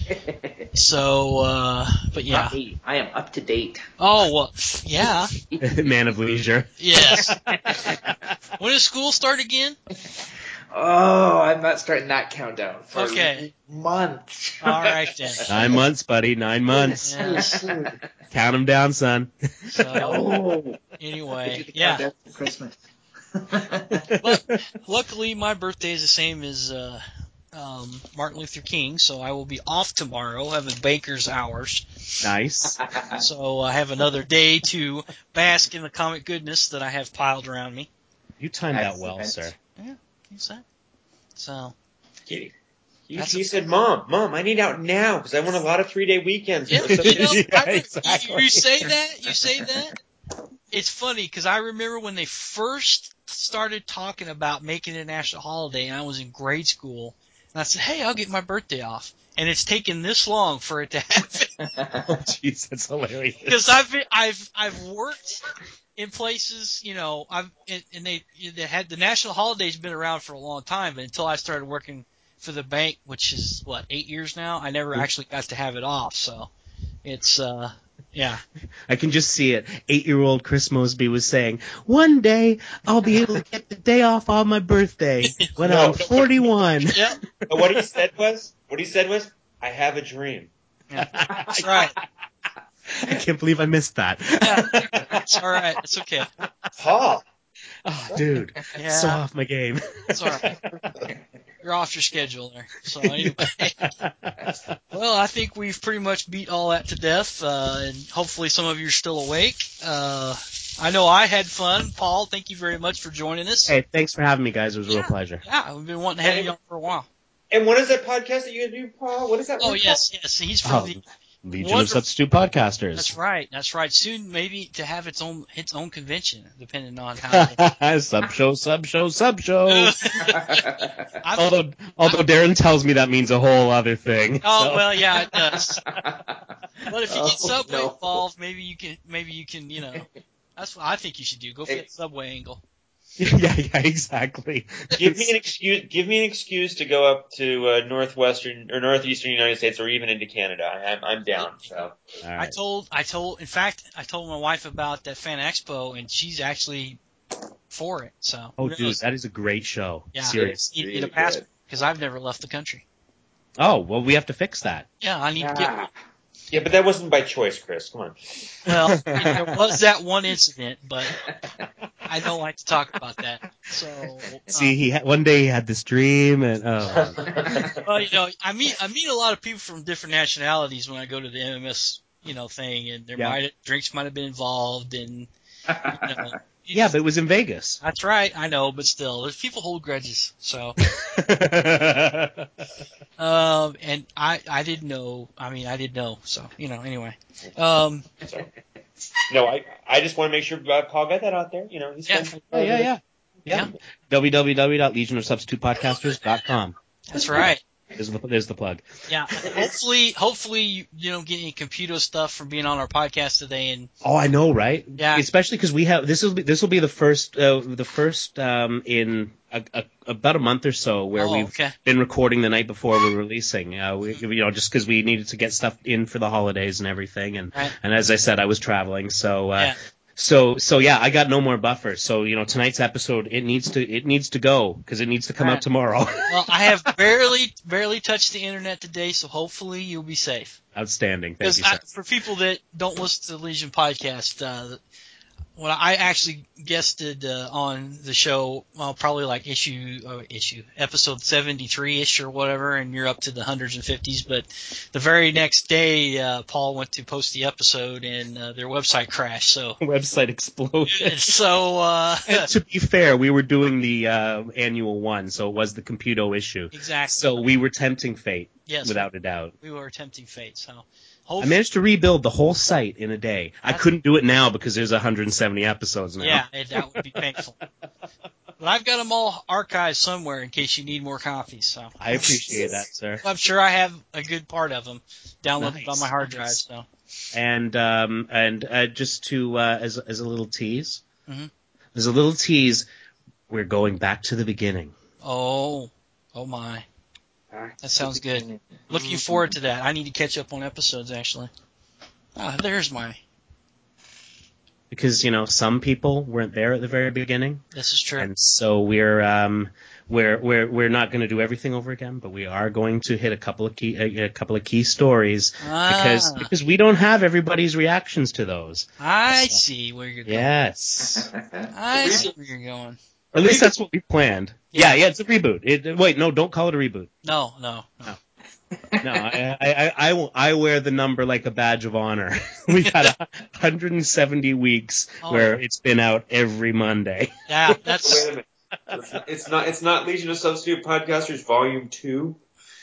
So, uh, but yeah. Not me. I am up to date. Oh, well, yeah. Man of Leisure. Yes. When does school start again? Oh, I'm not starting that countdown for Okay. months. All right then. Nine months, buddy. Nine months. Yes. Count them down, son. So, No. anyway, yeah. Countdown for Christmas. But luckily, my birthday is the same as uh, um, Martin Luther King, so I will be off tomorrow, having banker's hours. Nice. So I have another day to bask in the comic goodness that I have piled around me. You timed that well, Excellent. sir. Yeah, is that? So, He, he, That's he a- said, "Mom, Mom, I need out now because I want a lot of three day weekends." yeah, Or something. you know, Yeah, I, re- exactly. you, you say that, you say that. It's funny because I remember when they first started talking about making it a national holiday, and I was in grade school, and I said, "Hey, I'll get my birthday off," and it's taken this long for it to happen. Oh, jeez, that's hilarious. Because I've been, I've I've worked in places, you know, I've and and they they had the national holiday's been around for a long time, but until I started working for the bank, which is what eight years now, I never actually got to have it off. So it's uh yeah I can just see it. Eight-year-old Chris Mosby was saying, "One day I'll be able to get the day off on my birthday when No. I'm forty-one." yeah But what he said was, what he said was, "I have a dream." that's right I can't believe I missed that. yeah it's all right it's okay Paul, Oh, dude, yeah so off my game. it's all right you're off your schedule there. So anyway. Well, I think we've pretty much beat all that to death, uh, and hopefully some of you are still awake. Uh, I know I had fun. Paul, thank you very much for joining us. Hey, thanks for having me, guys. It was a real Yeah. pleasure. Yeah, we've been wanting to have you on for a while. and what is that podcast that you do, Paul? What is that? Oh, one yes, yes. He's from Oh, the. Legion Wonderful. of Substitute Podcasters. That's right. That's right. Soon, maybe to have its own its own convention, depending on how. sub show, sub show, sub show. I've, although, although Darren tells me that means a whole other thing. oh so. well, yeah, it does. But if you Oh, get Subway no. involved, maybe you can. Maybe you can. You know, that's what I think you should do. Go for the Subway angle. yeah, yeah, exactly. Give me an excuse. Give me an excuse to go up to uh, northwestern or northeastern United States, or even into Canada. I'm I'm down. So All I right. told, I told, in fact, I told my wife about that Fan Expo, and she's actually for it. So, Oh, who dude, knows? that is a great show. Yeah. Serious. You need really a passport good. because I've never left the country. Oh, well, we have to fix that. Yeah, I need to get. yeah, but that wasn't by choice, Chris. Come on. Well, there was that one incident, but I don't like to talk about that. So, um, See, he had, one day he had this dream, and oh, well, you know, I meet I meet a lot of people from different nationalities when I go to the M M S you know, thing, and there Yeah. might drinks might have been involved, and you know, Yeah, but it was in Vegas. that's right. I know, but still, there's people hold grudges. So, um, and I, I didn't know. I mean, I didn't know. So, you know, anyway. Um, No, I I just want to make sure uh, Paul got that out there. You know, he's Yeah. from- yeah, yeah, yeah. Yeah. Yeah. w w w dot legion of substitute podcasters dot com. that's right. There's the, there's the plug. Yeah. Hopefully, hopefully you, you don't get any computer stuff from being on our podcast today. And Oh, I know, right? Yeah. Especially because we have this will be this will be the first uh, the first um, in a, a, about a month or so where Oh, we've okay. been recording the night before we're releasing. Uh, we, you know, just because we needed to get stuff in for the holidays and everything, and Right. and as I said, I was traveling, so. Uh, Yeah. So so yeah, I got no more buffer. So you know, tonight's episode it needs to it needs to go because it needs to come Right. out tomorrow. Well, I have barely barely touched the internet today, so hopefully you'll be safe. Outstanding, thank Because you, sir. for people that don't listen to the Legion podcast, uh, when I actually guested uh, on the show, well, probably like issue uh, issue episode seventy-three ish or whatever, and you're up to the hundreds and fifties. But the very next day, uh, Paul went to post the episode, and uh, their website crashed. So Website exploded. so uh, And to be fair, we were doing the uh, annual one, so it was the Computo issue. exactly. So we were tempting fate, yes, without a doubt. we were attempting fate. So I hopefully, managed to rebuild the whole site in a day. I That's- couldn't do it now because there's one hundred seventy episodes now. yeah, it, that would be painful. But I've got them all archived somewhere in case you need more copies. So I appreciate that, sir. I'm sure I have a good part of them downloaded Nice, on my hard nice. drive. So And um, and uh, just to uh, as as a little tease, Mhm. there's a little tease. We're going back to the beginning. oh, oh my, that sounds good. Looking forward to that. I need to catch up on episodes actually. Ah, there's my. Because you know some people weren't there at the very beginning, This is true. and so we're um, we're we're we're not going to do everything over again, but we are going to hit a couple of key a, a couple of key stories because ah, because we don't have everybody's reactions to those. I see where you're going. Yes, I see where you're going. at least that's what we planned. Yeah. Yeah, yeah, it's a reboot. It, wait, no, don't call it a reboot. No, no, no. No, I, I, I, I, I wear the number like a badge of honor. We got one hundred seventy weeks Oh. where it's been out every Monday. Yeah, Wait that's a minute. It's not, it's not. It's not Legion of Substitute Podcasters Volume Two.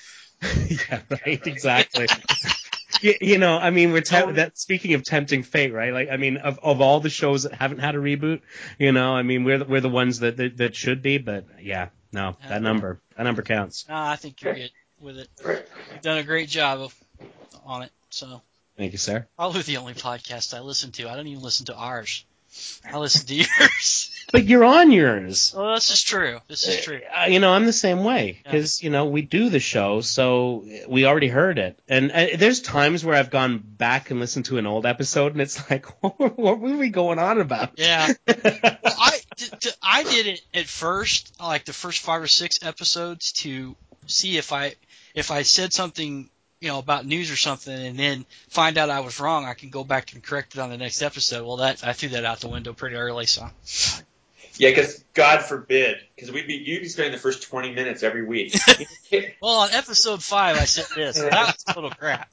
Yeah, right, exactly. you, you know, I mean, we're te- that. Speaking of tempting fate, right? Like, I mean, of of all the shows that haven't had a reboot, you know, I mean, we're the, we're the ones that, that that should be. But yeah, no, that number that number counts. no, I think you're good with it. You've done a great job of, on it. So Thank you, sir. probably the only podcast I listen to. I don't even listen to ours. I listen to yours. But you're on yours. Well, this is true. This is true. Uh, you know, I'm the same way because you know we do the show, so we already heard it. And uh, there's times where I've gone back and listened to an old episode, and it's like, what were we going on about? Yeah. Well, I, t- t- I did it at first, like the first five or six episodes, to see if I if I said something, you know, about news or something, and then find out I was wrong. I can go back and correct it on the next episode. Well, that I threw that out the window pretty early. So Yeah, because God forbid, because we'd be you'd be spending the first twenty minutes every week. well, on episode five, I said this. That was a little crap.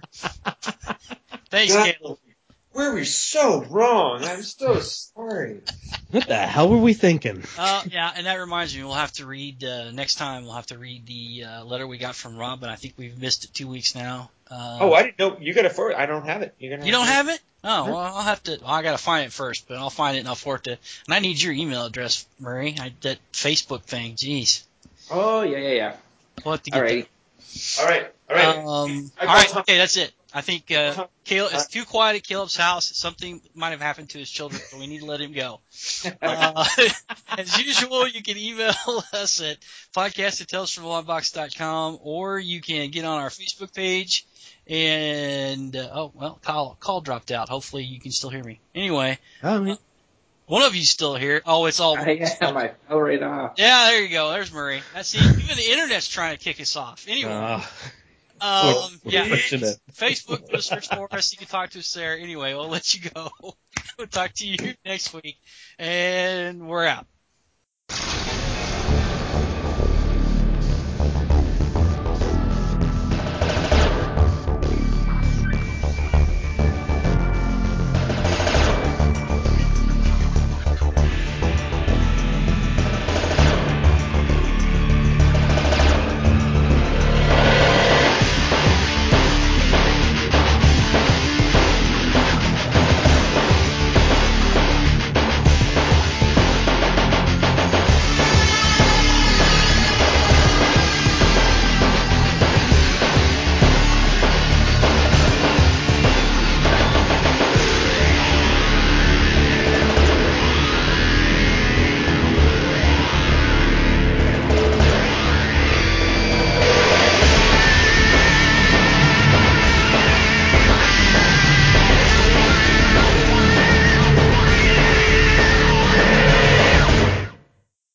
Thanks, God, Caleb. were we so wrong? I'm so sorry. What the hell were we thinking? Uh, yeah, and that reminds me, we'll have to read uh, next time. We'll have to read the uh, letter we got from Robin. I think we've missed it two weeks now. Uh, Oh, I didn't know you got to forward. I don't have it. You're gonna you don't to- have it? Oh, well, I'll have to. Well, I gotta find it first, but I'll find it and I'll forward it. And I need your email address, Murray. I, that Facebook thing. Jeez, Oh, yeah, yeah, yeah. we'll have to get All right. All right, all right. that. Um, I all right, call- okay, that's it. I think uh, Uh-huh. Caleb, it's too quiet at Caleb's house. Something might have happened to his children, so we need to let him go. Uh, as usual, you can email us at podcast at tales from the long box dot com, or you can get on our Facebook page. And uh, oh well, call call dropped out. Hopefully, you can still hear me. Anyway, Oh, man. one of you's still here. Oh, it's all. I am. I fell right off. Yeah, there you go. There's Murray. That's see, even the internet's trying to kick us off. Anyway, Oh, um, we're yeah, pushing it. Facebook, put a search for us. You can talk to us there. Anyway, we'll let you go. We'll talk to you next week, and we're out.